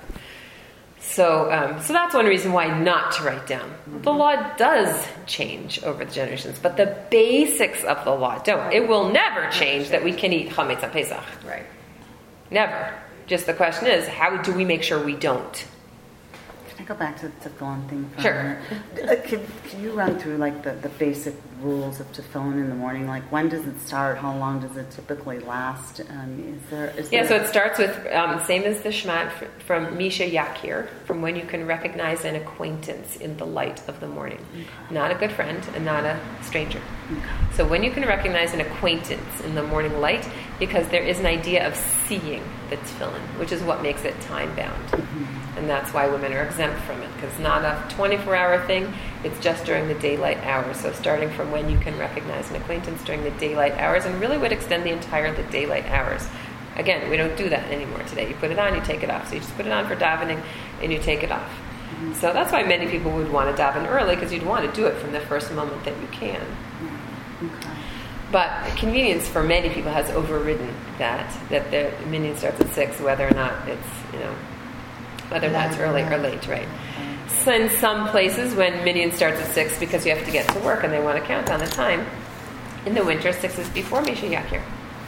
So that's one reason why not to write down. The law does change over the generations, but the basics of the law don't. It will never change that we can eat chametz on Pesach. Right. Never. Just the question is, how do we make sure we don't? Can I go back to the tefillin thing for Sure. a minute? Can you run through like the basic rules of tefillin in the morning? Like, when does it start? How long does it typically last? So it starts with same as the Shema, from Misha Yakir, from when you can recognize an acquaintance in the light of the morning. Okay. Not a good friend and not a stranger. So when you can recognize an acquaintance in the morning light, because there is an idea of seeing the tefillin, which is what makes it time-bound. And that's why women are exempt from it, because it's not a 24-hour thing, it's just during the daylight hours. So starting from when you can recognize an acquaintance during the daylight hours, and really would extend the daylight hours. Again, we don't do that anymore today. You put it on, you take it off. So you just put it on for davening, and you take it off. So that's why many people would want to daven early, because you'd want to do it from the first moment that you can. But convenience for many people has overridden that the minyan starts at 6, whether or not it's, whether that's early or late, right? So in some places, when minyan starts at 6 because you have to get to work and they want to count on the time, in the winter, 6 is before Misha Yakir.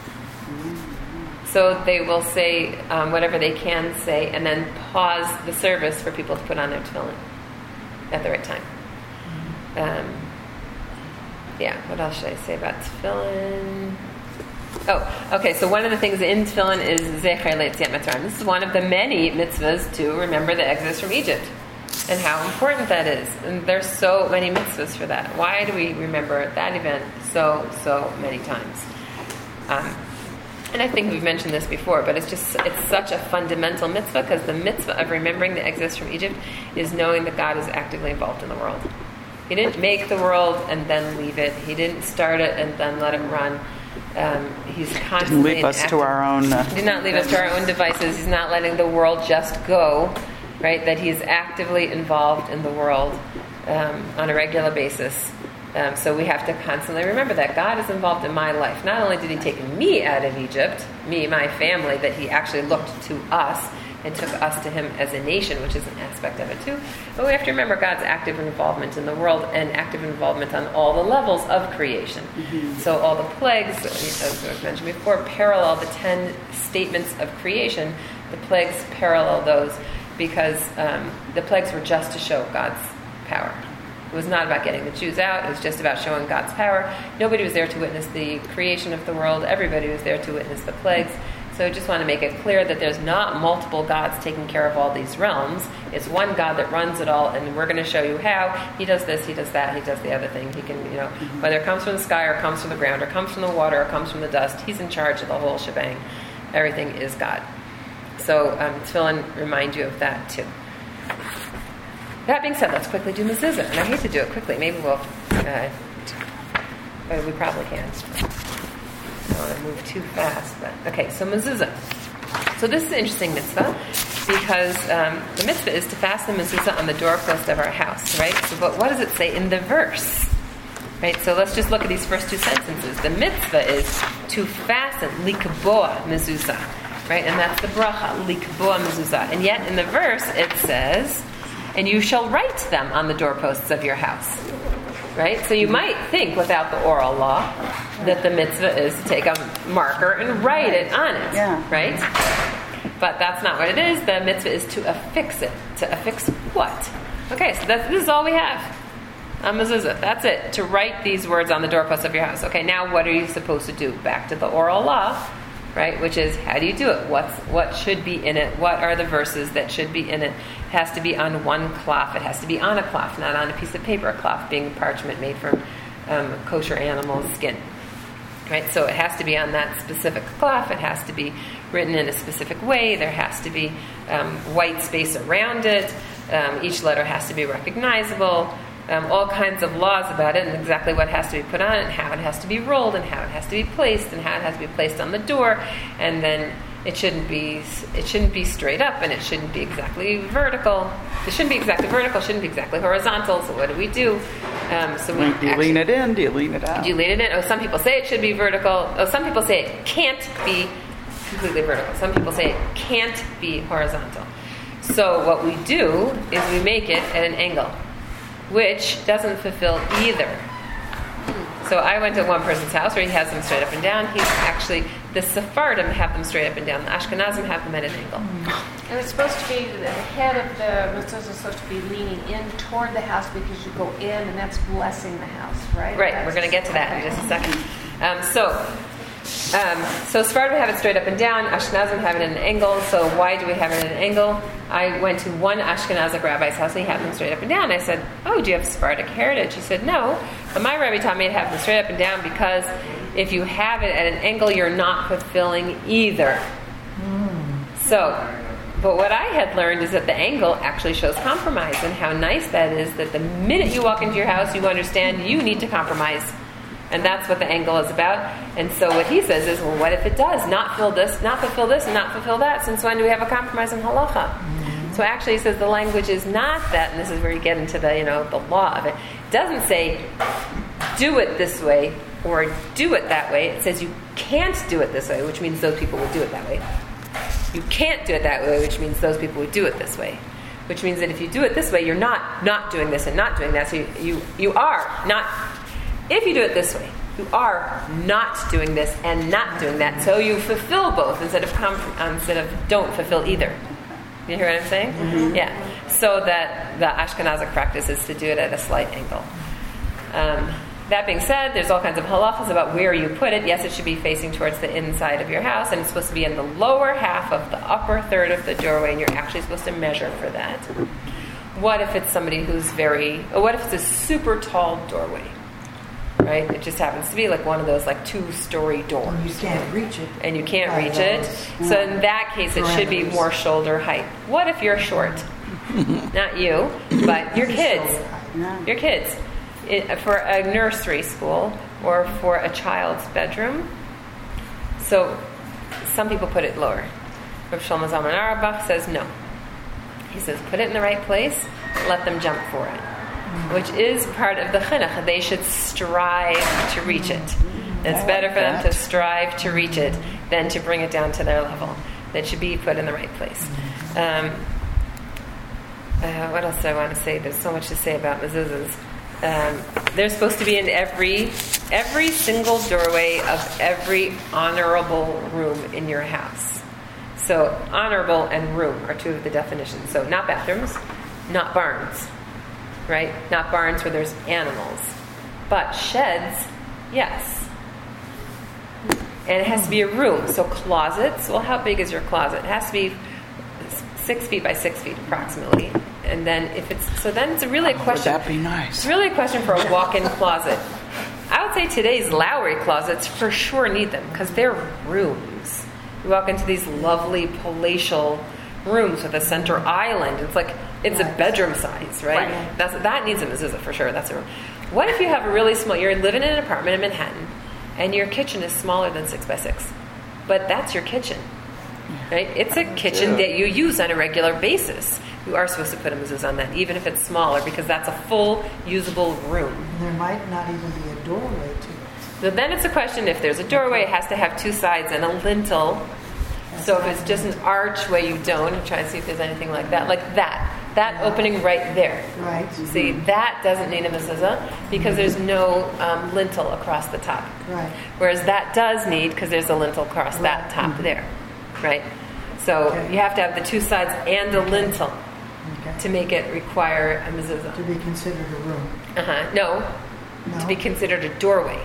So they will say whatever they can say and then pause the service for people to put on their tefillin at the right time. What else should I say about tefillin? Oh, okay, so one of the things in tefillin is Zecher Le'Yetziat Mitzrayim. This is one of the many mitzvahs to remember the exodus from Egypt and how important that is. And there's so many mitzvahs for that. Why do we remember that event so many times? And I think we've mentioned this before, but it's such a fundamental mitzvah, because the mitzvah of remembering the exodus from Egypt is knowing that God is actively involved in the world. He didn't make the world and then leave it. He didn't start it and then let it run. He's constantly did not leave us to our own devices. He's not letting the world just go, right? That he's actively involved in the world on a regular basis. So we have to constantly remember that God is involved in my life. Not only did he take me out of Egypt, my family, that he actually looked to us and took us to him as a nation, which is an aspect of it too. But we have to remember God's active involvement in the world and active involvement on all the levels of creation. So all the plagues, as I mentioned before, parallel the 10 statements of creation. The plagues parallel those because the plagues were just to show God's power. It was not about getting the Jews out. It was just about showing God's power. Nobody was there to witness the creation of the world. Everybody was there to witness the plagues. So I just want to make it clear that there's not multiple gods taking care of all these realms. It's one God that runs it all, and we're going to show you how. He does this, he does that, he does the other thing. He can, whether it comes from the sky or comes from the ground or comes from the water or comes from the dust, he's in charge of the whole shebang. Everything is God. So tefillin remind you of that too. That being said, let's quickly do mezuzah. And I hate to do it quickly. Maybe we'll, but we probably can't. I don't want to move too fast. But okay, so mezuzah. So this is an interesting mitzvah because the mitzvah is to fasten mezuzah on the doorpost of our house, right? So, but what does it say in the verse? Right. So let's just look at these first two sentences. The mitzvah is to fasten likboa mezuzah, right? And that's the bracha likboa mezuzah. And yet in the verse it says, "And you shall write them on the doorposts of your house." Right? So you might think, without the oral law, that the mitzvah is to take a marker and write it on it. Yeah. Right? But that's not what it is. The mitzvah is to affix it. To affix what? Okay, so this is all we have on mezuzah. That's it. To write these words on the doorposts of your house. Okay, now what are you supposed to do? Back to the oral law. Right, which is, how do you do it? What should be in it? What are the verses that should be in it? It has to be on one cloth. It has to be on a cloth, not on a piece of paper. A cloth being parchment made from kosher animal skin. Right, so it has to be on that specific cloth. It has to be written in a specific way. There has to be white space around it. Each letter has to be recognizable. All kinds of laws about it and exactly what has to be put on it and how it has to be rolled and how it has to be placed and how it has to be placed on the door. And then it shouldn't be straight up and it shouldn't be exactly vertical. It shouldn't be exactly vertical, shouldn't be exactly horizontal. So what do we do? Do you lean it in? Do you lean it out? Do you lean it in? Oh, some people say it should be vertical. Oh, some people say it can't be completely vertical. Some people say it can't be horizontal. So what we do is we make it at an angle, which doesn't fulfill either. So I went to one person's house where he has them straight up and down. He's actually, the Sephardim have them straight up and down. The Ashkenazim have them at an angle. And it's supposed to be, the head of the mezuzah is supposed to be leaning in toward the house because you go in and that's blessing the house, right? Right, we're going to get to that in just a second. So So Sephardim have it straight up and down. Ashkenazim have it at an angle. So why do we have it at an angle? I went to one Ashkenazic rabbi's house and he had them straight up and down. I said, "Oh, do you have Sephardic heritage?" He said, "No, but my rabbi taught me to have them straight up and down because if you have it at an angle, you're not fulfilling either." So, but what I had learned is that the angle actually shows compromise, and how nice that is that the minute you walk into your house, you understand you need to compromise. And that's what the angle is about. And so what he says is, well, what if it does not fulfill this, and not fulfill that? Since when do we have a compromise in halacha? So actually he says the language is not that, and this is where you get into the, the law of it. It doesn't say, do it this way, or do it that way. It says you can't do it this way, which means those people would do it that way. You can't do it that way, which means those people would do it this way. Which means that if you do it this way, you're not doing this and not doing that. So you are not... If you do it this way, you are not doing this and not doing that. So you fulfill both instead of don't fulfill either. You hear what I'm saying? Mm-hmm. Yeah. So that the Ashkenazic practice is to do it at a slight angle. That being said, there's all kinds of halachas about where you put it. Yes, it should be facing towards the inside of your house, and it's supposed to be in the lower half of the upper third of the doorway, and you're actually supposed to measure for that. What if it's somebody who's what if it's a super tall doorway? Right? It just happens to be like one of those like 2-story doors. And you can't reach it. And you can't reach it. So in that case, it should be more shoulder height. What if you're short? Not you, but your kids. Your kids. For a nursery school or for a child's bedroom. So some people put it lower. Rav Shlomo Zalman Auerbach says no. He says put it in the right place, let them jump for it. Which is part of the chinuch. They should strive to reach it. It's better for them to strive to reach it than to bring it down to their level. That should be put in the right place. What else do I want to say? There's so much to say about mezuzahs. They're supposed to be in every single doorway of every honorable room in your house. So honorable and room are two of the definitions. So not bathrooms, not barns. Right? Not barns where there's animals. But sheds, yes. And it has to be a room. So closets, well, how big is your closet? It has to be 6 feet by 6 feet approximately. And then then it's really a question. Would that be nice? It's really a question for a walk-in closet. I would say today's Lowry closets for sure need them because they're rooms. You walk into these lovely palatial rooms with a center island. It's like it's a bedroom size, right? That needs a mezuzah for sure. That's a room. What if you have a really small? You're living in an apartment in Manhattan, and your kitchen is smaller than 6 by 6, but that's your kitchen, right? It's a kitchen that you use on a regular basis. You are supposed to put a mezuzah on that, even if it's smaller, because that's a full usable room. And there might not even be a doorway to it. So then it's a question: if there's a doorway, it has to have 2 sides and a lintel. So if it's just an archway, you don't. I'm trying to see if there's anything like that. Like that opening right there. Right. See, that doesn't need a mezuzah because there's no lintel across the top. Right. Whereas that does need, because there's a lintel across that top there. Right? So you have to have the 2 sides and a lintel to make it require a mezuzah. To be considered a room. No. To be considered a doorway.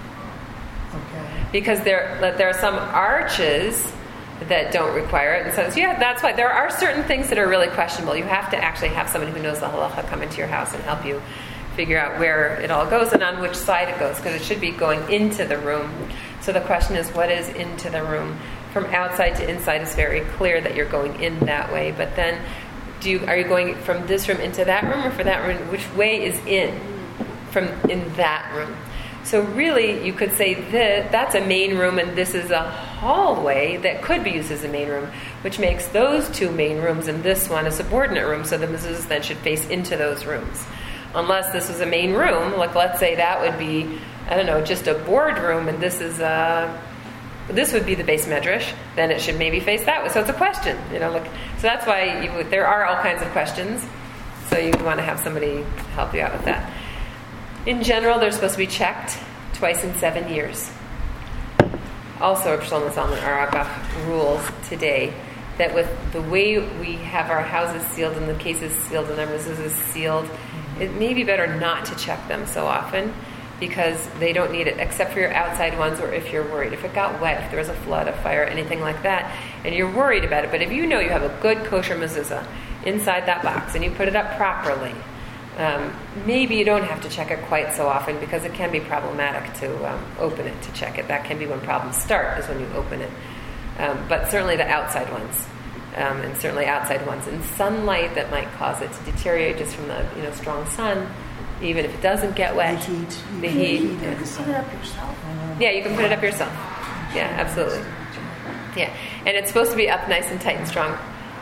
Okay. Because there are some arches that don't require it. And so that's why there are certain things that are really questionable. You have to actually have somebody who knows the halacha come into your house and help you figure out where it all goes and on which side it goes, because it should be going into the room. So the question is, what is into the room? From outside to inside is very clear that you're going in that way, but then are you going from this room into that room or for that room? Which way is in that room? So really, you could say that's a main room and this is a hallway that could be used as a main room, which makes those 2 main rooms and this one a subordinate room, so the mezuzahs then should face into those rooms. Unless this was a main room, like let's say that would be, I don't know, just a board room and this would be the base medrash, then it should maybe face that way. So it's a question, so that's why there are all kinds of questions. So you want to have somebody help you out with that. In general, they're supposed to be checked twice in 7 years. Also, Rav Shlomo Zalman Auerbach rules today that with the way we have our houses sealed and the cases sealed and our mezuzahs sealed, it may be better not to check them so often because they don't need it, except for your outside ones, or if you're worried. If it got wet, if there was a flood, a fire, anything like that, and you're worried about it. But if you know you have a good kosher mezuzah inside that box and you put it up properly, maybe you don't have to check it quite so often, because it can be problematic to open it, to check it. That can be when problems start, is when you open it. But certainly the outside ones, and certainly outside ones in sunlight that might cause it to deteriorate just from the strong sun. Even if it doesn't get wet, the heat. You can put it up yourself. Yeah, you can put it up yourself. Yeah, absolutely. Yeah, and it's supposed to be up nice and tight and strong.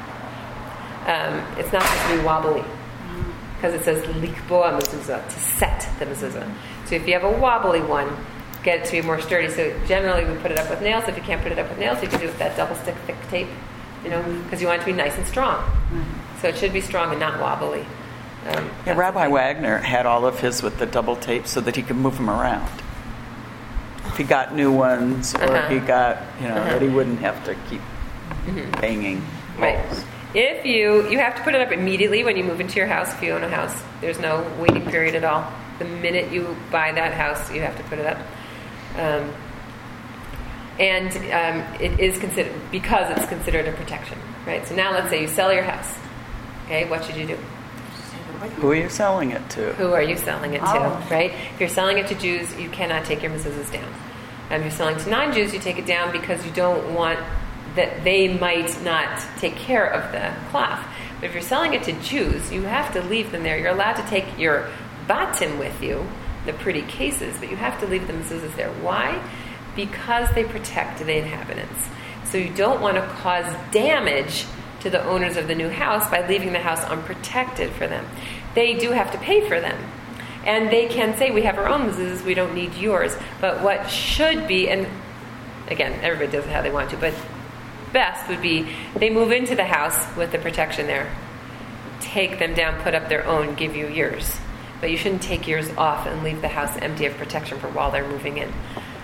It's not supposed to be wobbly, because it says likboa mezuzah, to set the mezuzah. So if you have a wobbly one, get it to be more sturdy. So generally we put it up with nails. If you can't put it up with nails, you can do it with that double stick thick tape, because you want it to be nice and strong. So it should be strong and not wobbly. Rabbi Wagner had all of his with the double tape so that he could move them around. If he got new ones, or he got, that he wouldn't have to keep banging Right. holes. If you have to put it up immediately when you move into your house, if you own a house. There's no waiting period at all. The minute you buy that house, you have to put it up. It is considered, because it's considered a protection, right? So now let's say you sell your house. Okay, what should you do? Who are you selling it to? Who are you selling it to, right? If you're selling it to Jews, you cannot take your mezuzahs down. If you're selling to non-Jews, you take it down because you don't want that they might not take care of the cloth. But if you're selling it to Jews, you have to leave them there. You're allowed to take your batim with you, the pretty cases, but you have to leave the mezuzahs there. Why? Because they protect the inhabitants. So you don't want to cause damage to the owners of the new house by leaving the house unprotected for them. They do have to pay for them. And they can say, we have our own mezuzahs, we don't need yours. But what should be, and again, everybody does it how they want to, but best would be they move into the house with the protection there. Take them down, put up their own, give you yours. But you shouldn't take yours off and leave the house empty of protection for while they're moving in.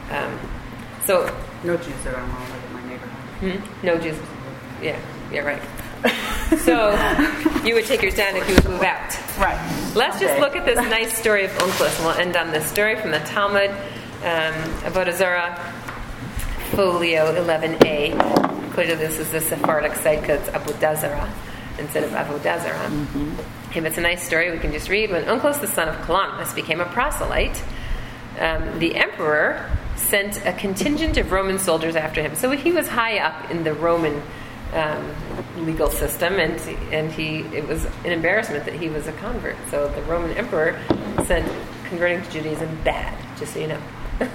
So No Jews around in my neighborhood. no Jews. Yeah, right. So you would take yours down if you would move out. Right. Let's just look at this nice story of Onkelos, and we'll end on this story from the Talmud, Avodah Zarah, Folio 11a. Clearly this is the Sephardic site because it's Avodah Zarah instead of Avodah Zarah. If it's a nice story, we can just read. When Onkelos, the son of Colonus, became a proselyte, the emperor sent a contingent of Roman soldiers after him. So he was high up in the Roman legal system, and it was an embarrassment that he was a convert. So the Roman emperor sent converting to Judaism bad, just so you know,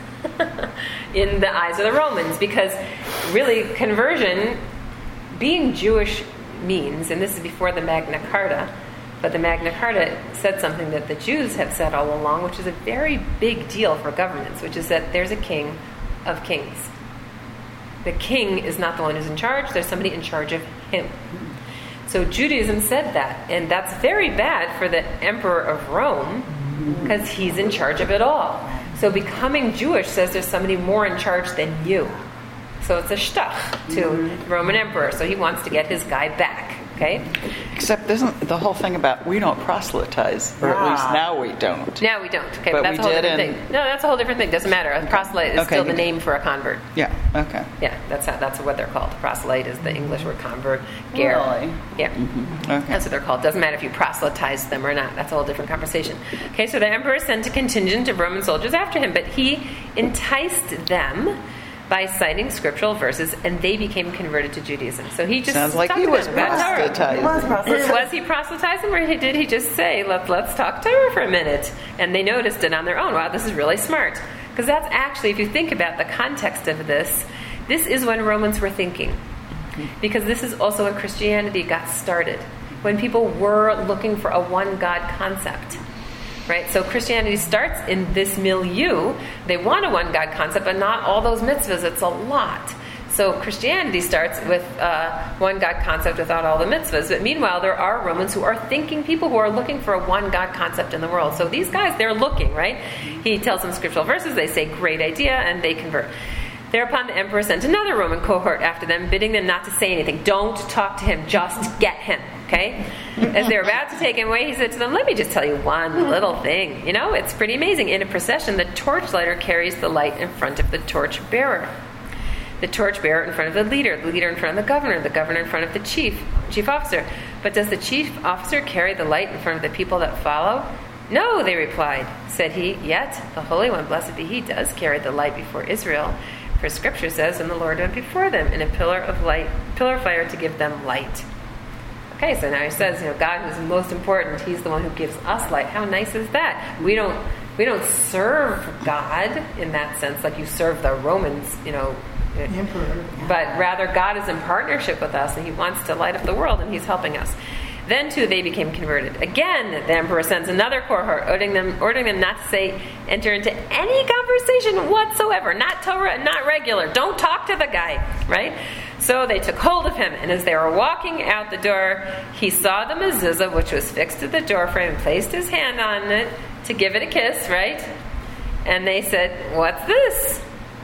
in the eyes of the Romans, because really conversion, being Jewish means, and this is before the Magna Carta, but the Magna Carta said something that the Jews have said all along, which is a very big deal for governments, which is that there's a king of kings. The king is not the one who's in charge. There's somebody in charge of him. So Judaism said that, and that's very bad for the emperor of Rome, because he's in charge of it all. So becoming Jewish says there's somebody more in charge than you. So it's a shtach to the Roman emperor. So he wants to get his guy back. Okay? Except isn't the whole thing about we don't proselytize, or at least now we don't. Now we don't. Okay, But that's we a whole did different in- thing. No, that's a whole different thing. Doesn't matter. A proselyte is still the name for a convert. Yeah, okay. Yeah, that's what they're called. Proselyte is the English word convert. Ger. Really? Yeah. Okay. That's what they're called. Doesn't matter if you proselytize them or not. That's a whole different conversation. Okay, so the emperor sent a contingent of Roman soldiers after him, but he enticed them by citing scriptural verses, and they became converted to Judaism. So he just Sounds like talked he to was them about Torah. proselytizing. Was he proselytizing, or did he just say, let's talk Torah for a minute? And they noticed it on their own. Wow, this is really smart. Because that's actually, if you think about the context of this is when Romans were thinking. Because this is also when Christianity got started. When people were looking for a one God concept. Right? So Christianity starts in this milieu. They want a one God concept, but not all those mitzvahs. It's a lot. So Christianity starts with one God concept without all the mitzvahs. But meanwhile, there are Romans who are thinking people who are looking for a one God concept in the world. So these guys, they're looking, right? He tells them scriptural verses. They say, great idea, and they convert. Thereupon the emperor sent another Roman cohort after them, bidding them not to say anything. Don't talk to him, just get him. Okay? As they were about to take him away, he said to them, let me just tell you one little thing. You know, it's pretty amazing. In a procession, the torchlighter carries the light in front of the torchbearer. The torchbearer in front of the leader in front of the governor in front of the chief officer. But does the chief officer carry the light in front of the people that follow? No, they replied. Said he, yet the Holy One, blessed be he, does carry the light before Israel. For Scripture says, and the Lord went before them in a pillar of fire to give them light. Okay, so now he says, God who's most important, he's the one who gives us light. How nice is that? We don't serve God in that sense like you serve the Romans, Emperor. but rather God is in partnership with us, and he wants to light up the world, and he's helping us. Then too they became converted. Again, the emperor sends another cohort, ordering them not to enter into any conversation whatsoever, not Torah, not regular. Don't talk to the guy, right? So they took hold of him, and as they were walking out the door, he saw the mezuzah, which was fixed to the doorframe, and placed his hand on it to give it a kiss, right? And they said, what's this?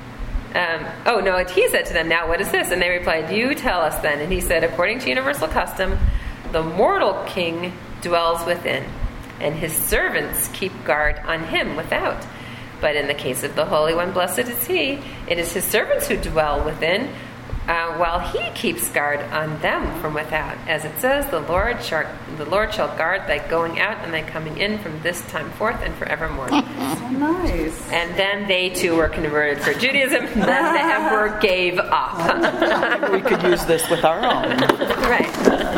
He said to them, now what is this? And they replied, you tell us then. And he said, according to universal custom, the mortal king dwells within, and his servants keep guard on him without. But in the case of the Holy One, blessed is he, it is his servants who dwell within, while he keeps guard on them from without. As it says, the Lord shall guard thy going out and thy coming in from this time forth and forevermore. So nice. And then they too were converted for Judaism. Then the emperor gave up. We could use this with our own. Right.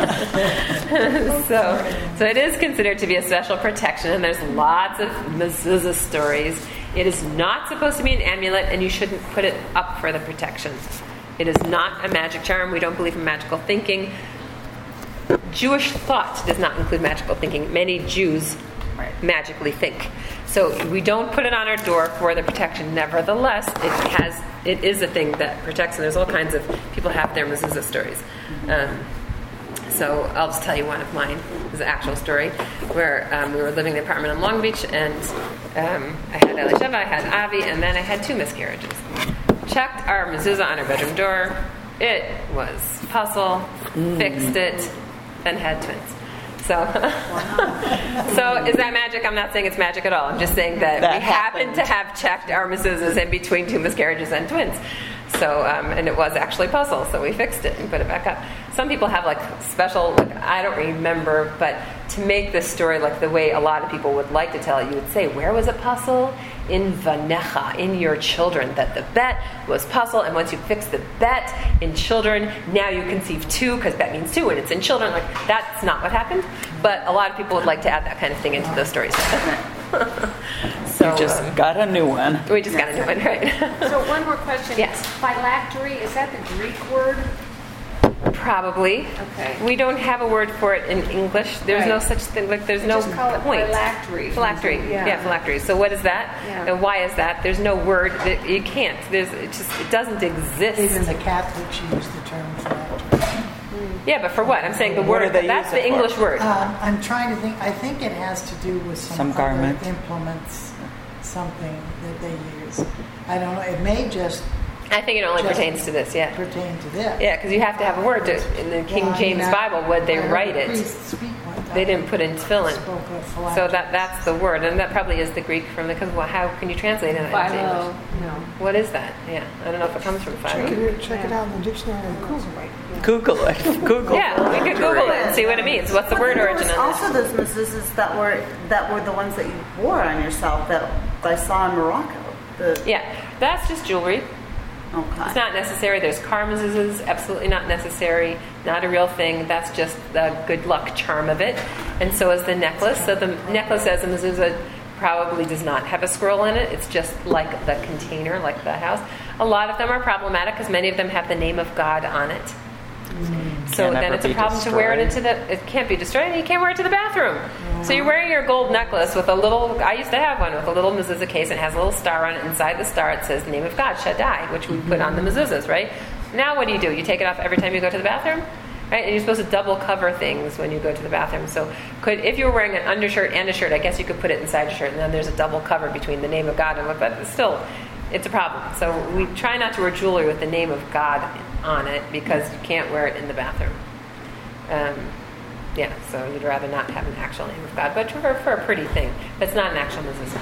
So it is considered to be a special protection, and there's lots of mezuzah stories. It is not supposed to be an amulet, and you shouldn't put it up for the protection. It is not a magic charm. We don't believe in magical thinking. Jewish thought does not include magical thinking. Many Jews magically think. So we don't put it on our door for the protection. Nevertheless, it is a thing that protects, and there's all kinds of people have their mezuzah stories. So I'll just tell you one of mine. This is an actual story where we were living in the apartment in Long Beach, and I had Elisheva, I had Avi, and then I had 2 miscarriages. Checked our mezuzah on our bedroom door. It was puzzle. Fixed it, then had twins. So is that magic? I'm not saying it's magic at all. I'm just saying that we happened to have checked our mezuzahs in between 2 miscarriages and twins. So, and it was actually puzzle, so we fixed it and put it back up. Some people have special, I don't remember, but to make this story the way a lot of people would like to tell it, you would say, where was it puzzle? In Vanecha, in your children, that the bet was puzzle, and once you fix the bet in children, now you conceive 2, because bet means 2, and it's in children. That's not what happened, but a lot of people would like to add that kind of thing into those stories. So you just got a new one. We just got a new one, right? So one more question. Yes. Phylactery, is that the Greek word? Probably. Okay. We don't have a word for it in English. There's no such thing. There's no Just call it point. phylactery. Phylactery. Yeah, phylactery. So what is that? Yeah. And why is that? There's no word. You can't. It doesn't exist. Even the Catholics use the term phylactery. Yeah, but for what? I'm saying the What word. do they That's use it the English for? word. I'm trying to think. I think it has to do with some other garment. implements, something that they use. I don't know. It may just I think it only just pertains to this. Yeah. pertain to this. Yeah, because you have to have a word in the King Well, I James mean, Bible. Would they I heard write a it? priest speak one time. They didn't put in tefillin. Spoke of So phylactery. that's the word, and that probably is the Greek from the. Because how can you translate it into Philo. English? No. What is that? Yeah, I don't know if it comes from philo. Check it out in the dictionary of Google. Google it. Google. Yeah, we could Google it and see what it means. What's the word There origin was of also those mezuzahs that were the ones that you wore on yourself that I saw in Morocco. Yeah, that's just jewelry. Okay. It's not necessary. There's car mezuzahs, absolutely not necessary. Not a real thing. That's just the good luck charm of it. And so is the necklace. So the necklace as a mezuzah probably does not have a scroll in it. It's just like the container, like the house. A lot of them are problematic because many of them have the name of God on it. So Can't then ever it's a be problem to wear it destroyed. it can't be destroyed, and you can't wear it to the bathroom. So you're wearing your gold necklace with I used to have one with a little mezuzah case, and it has a little star on it. Inside the star it says the name of God, Shaddai, which we put on the mezuzahs, right? Now what do? You take it off every time you go to the bathroom? Right? And you're supposed to double cover things when you go to the bathroom. So if you were wearing an undershirt and a shirt, I guess you could put it inside your shirt, and then there's a double cover between the name of God and what, but still, it's a problem. So we try not to wear jewelry with the name of God on it because you can't wear it in the bathroom. So you'd rather not have an actual name of God, but for a pretty thing. But it's not an actual mezuzah.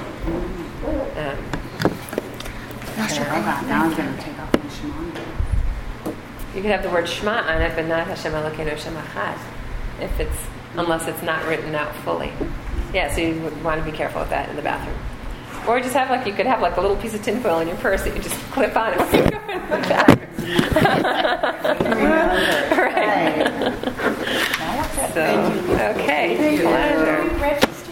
Now I'm going to take off my Shema. You could have the word Shema on it, but not Hashem Elokeinu Hashem Echad, unless it's not written out fully. Yeah, so you would want to be careful with that in the bathroom. Or just have you could have a little piece of tinfoil in your purse that you just clip on it when you go in the bathroom. Right. So, okay. Pleasure.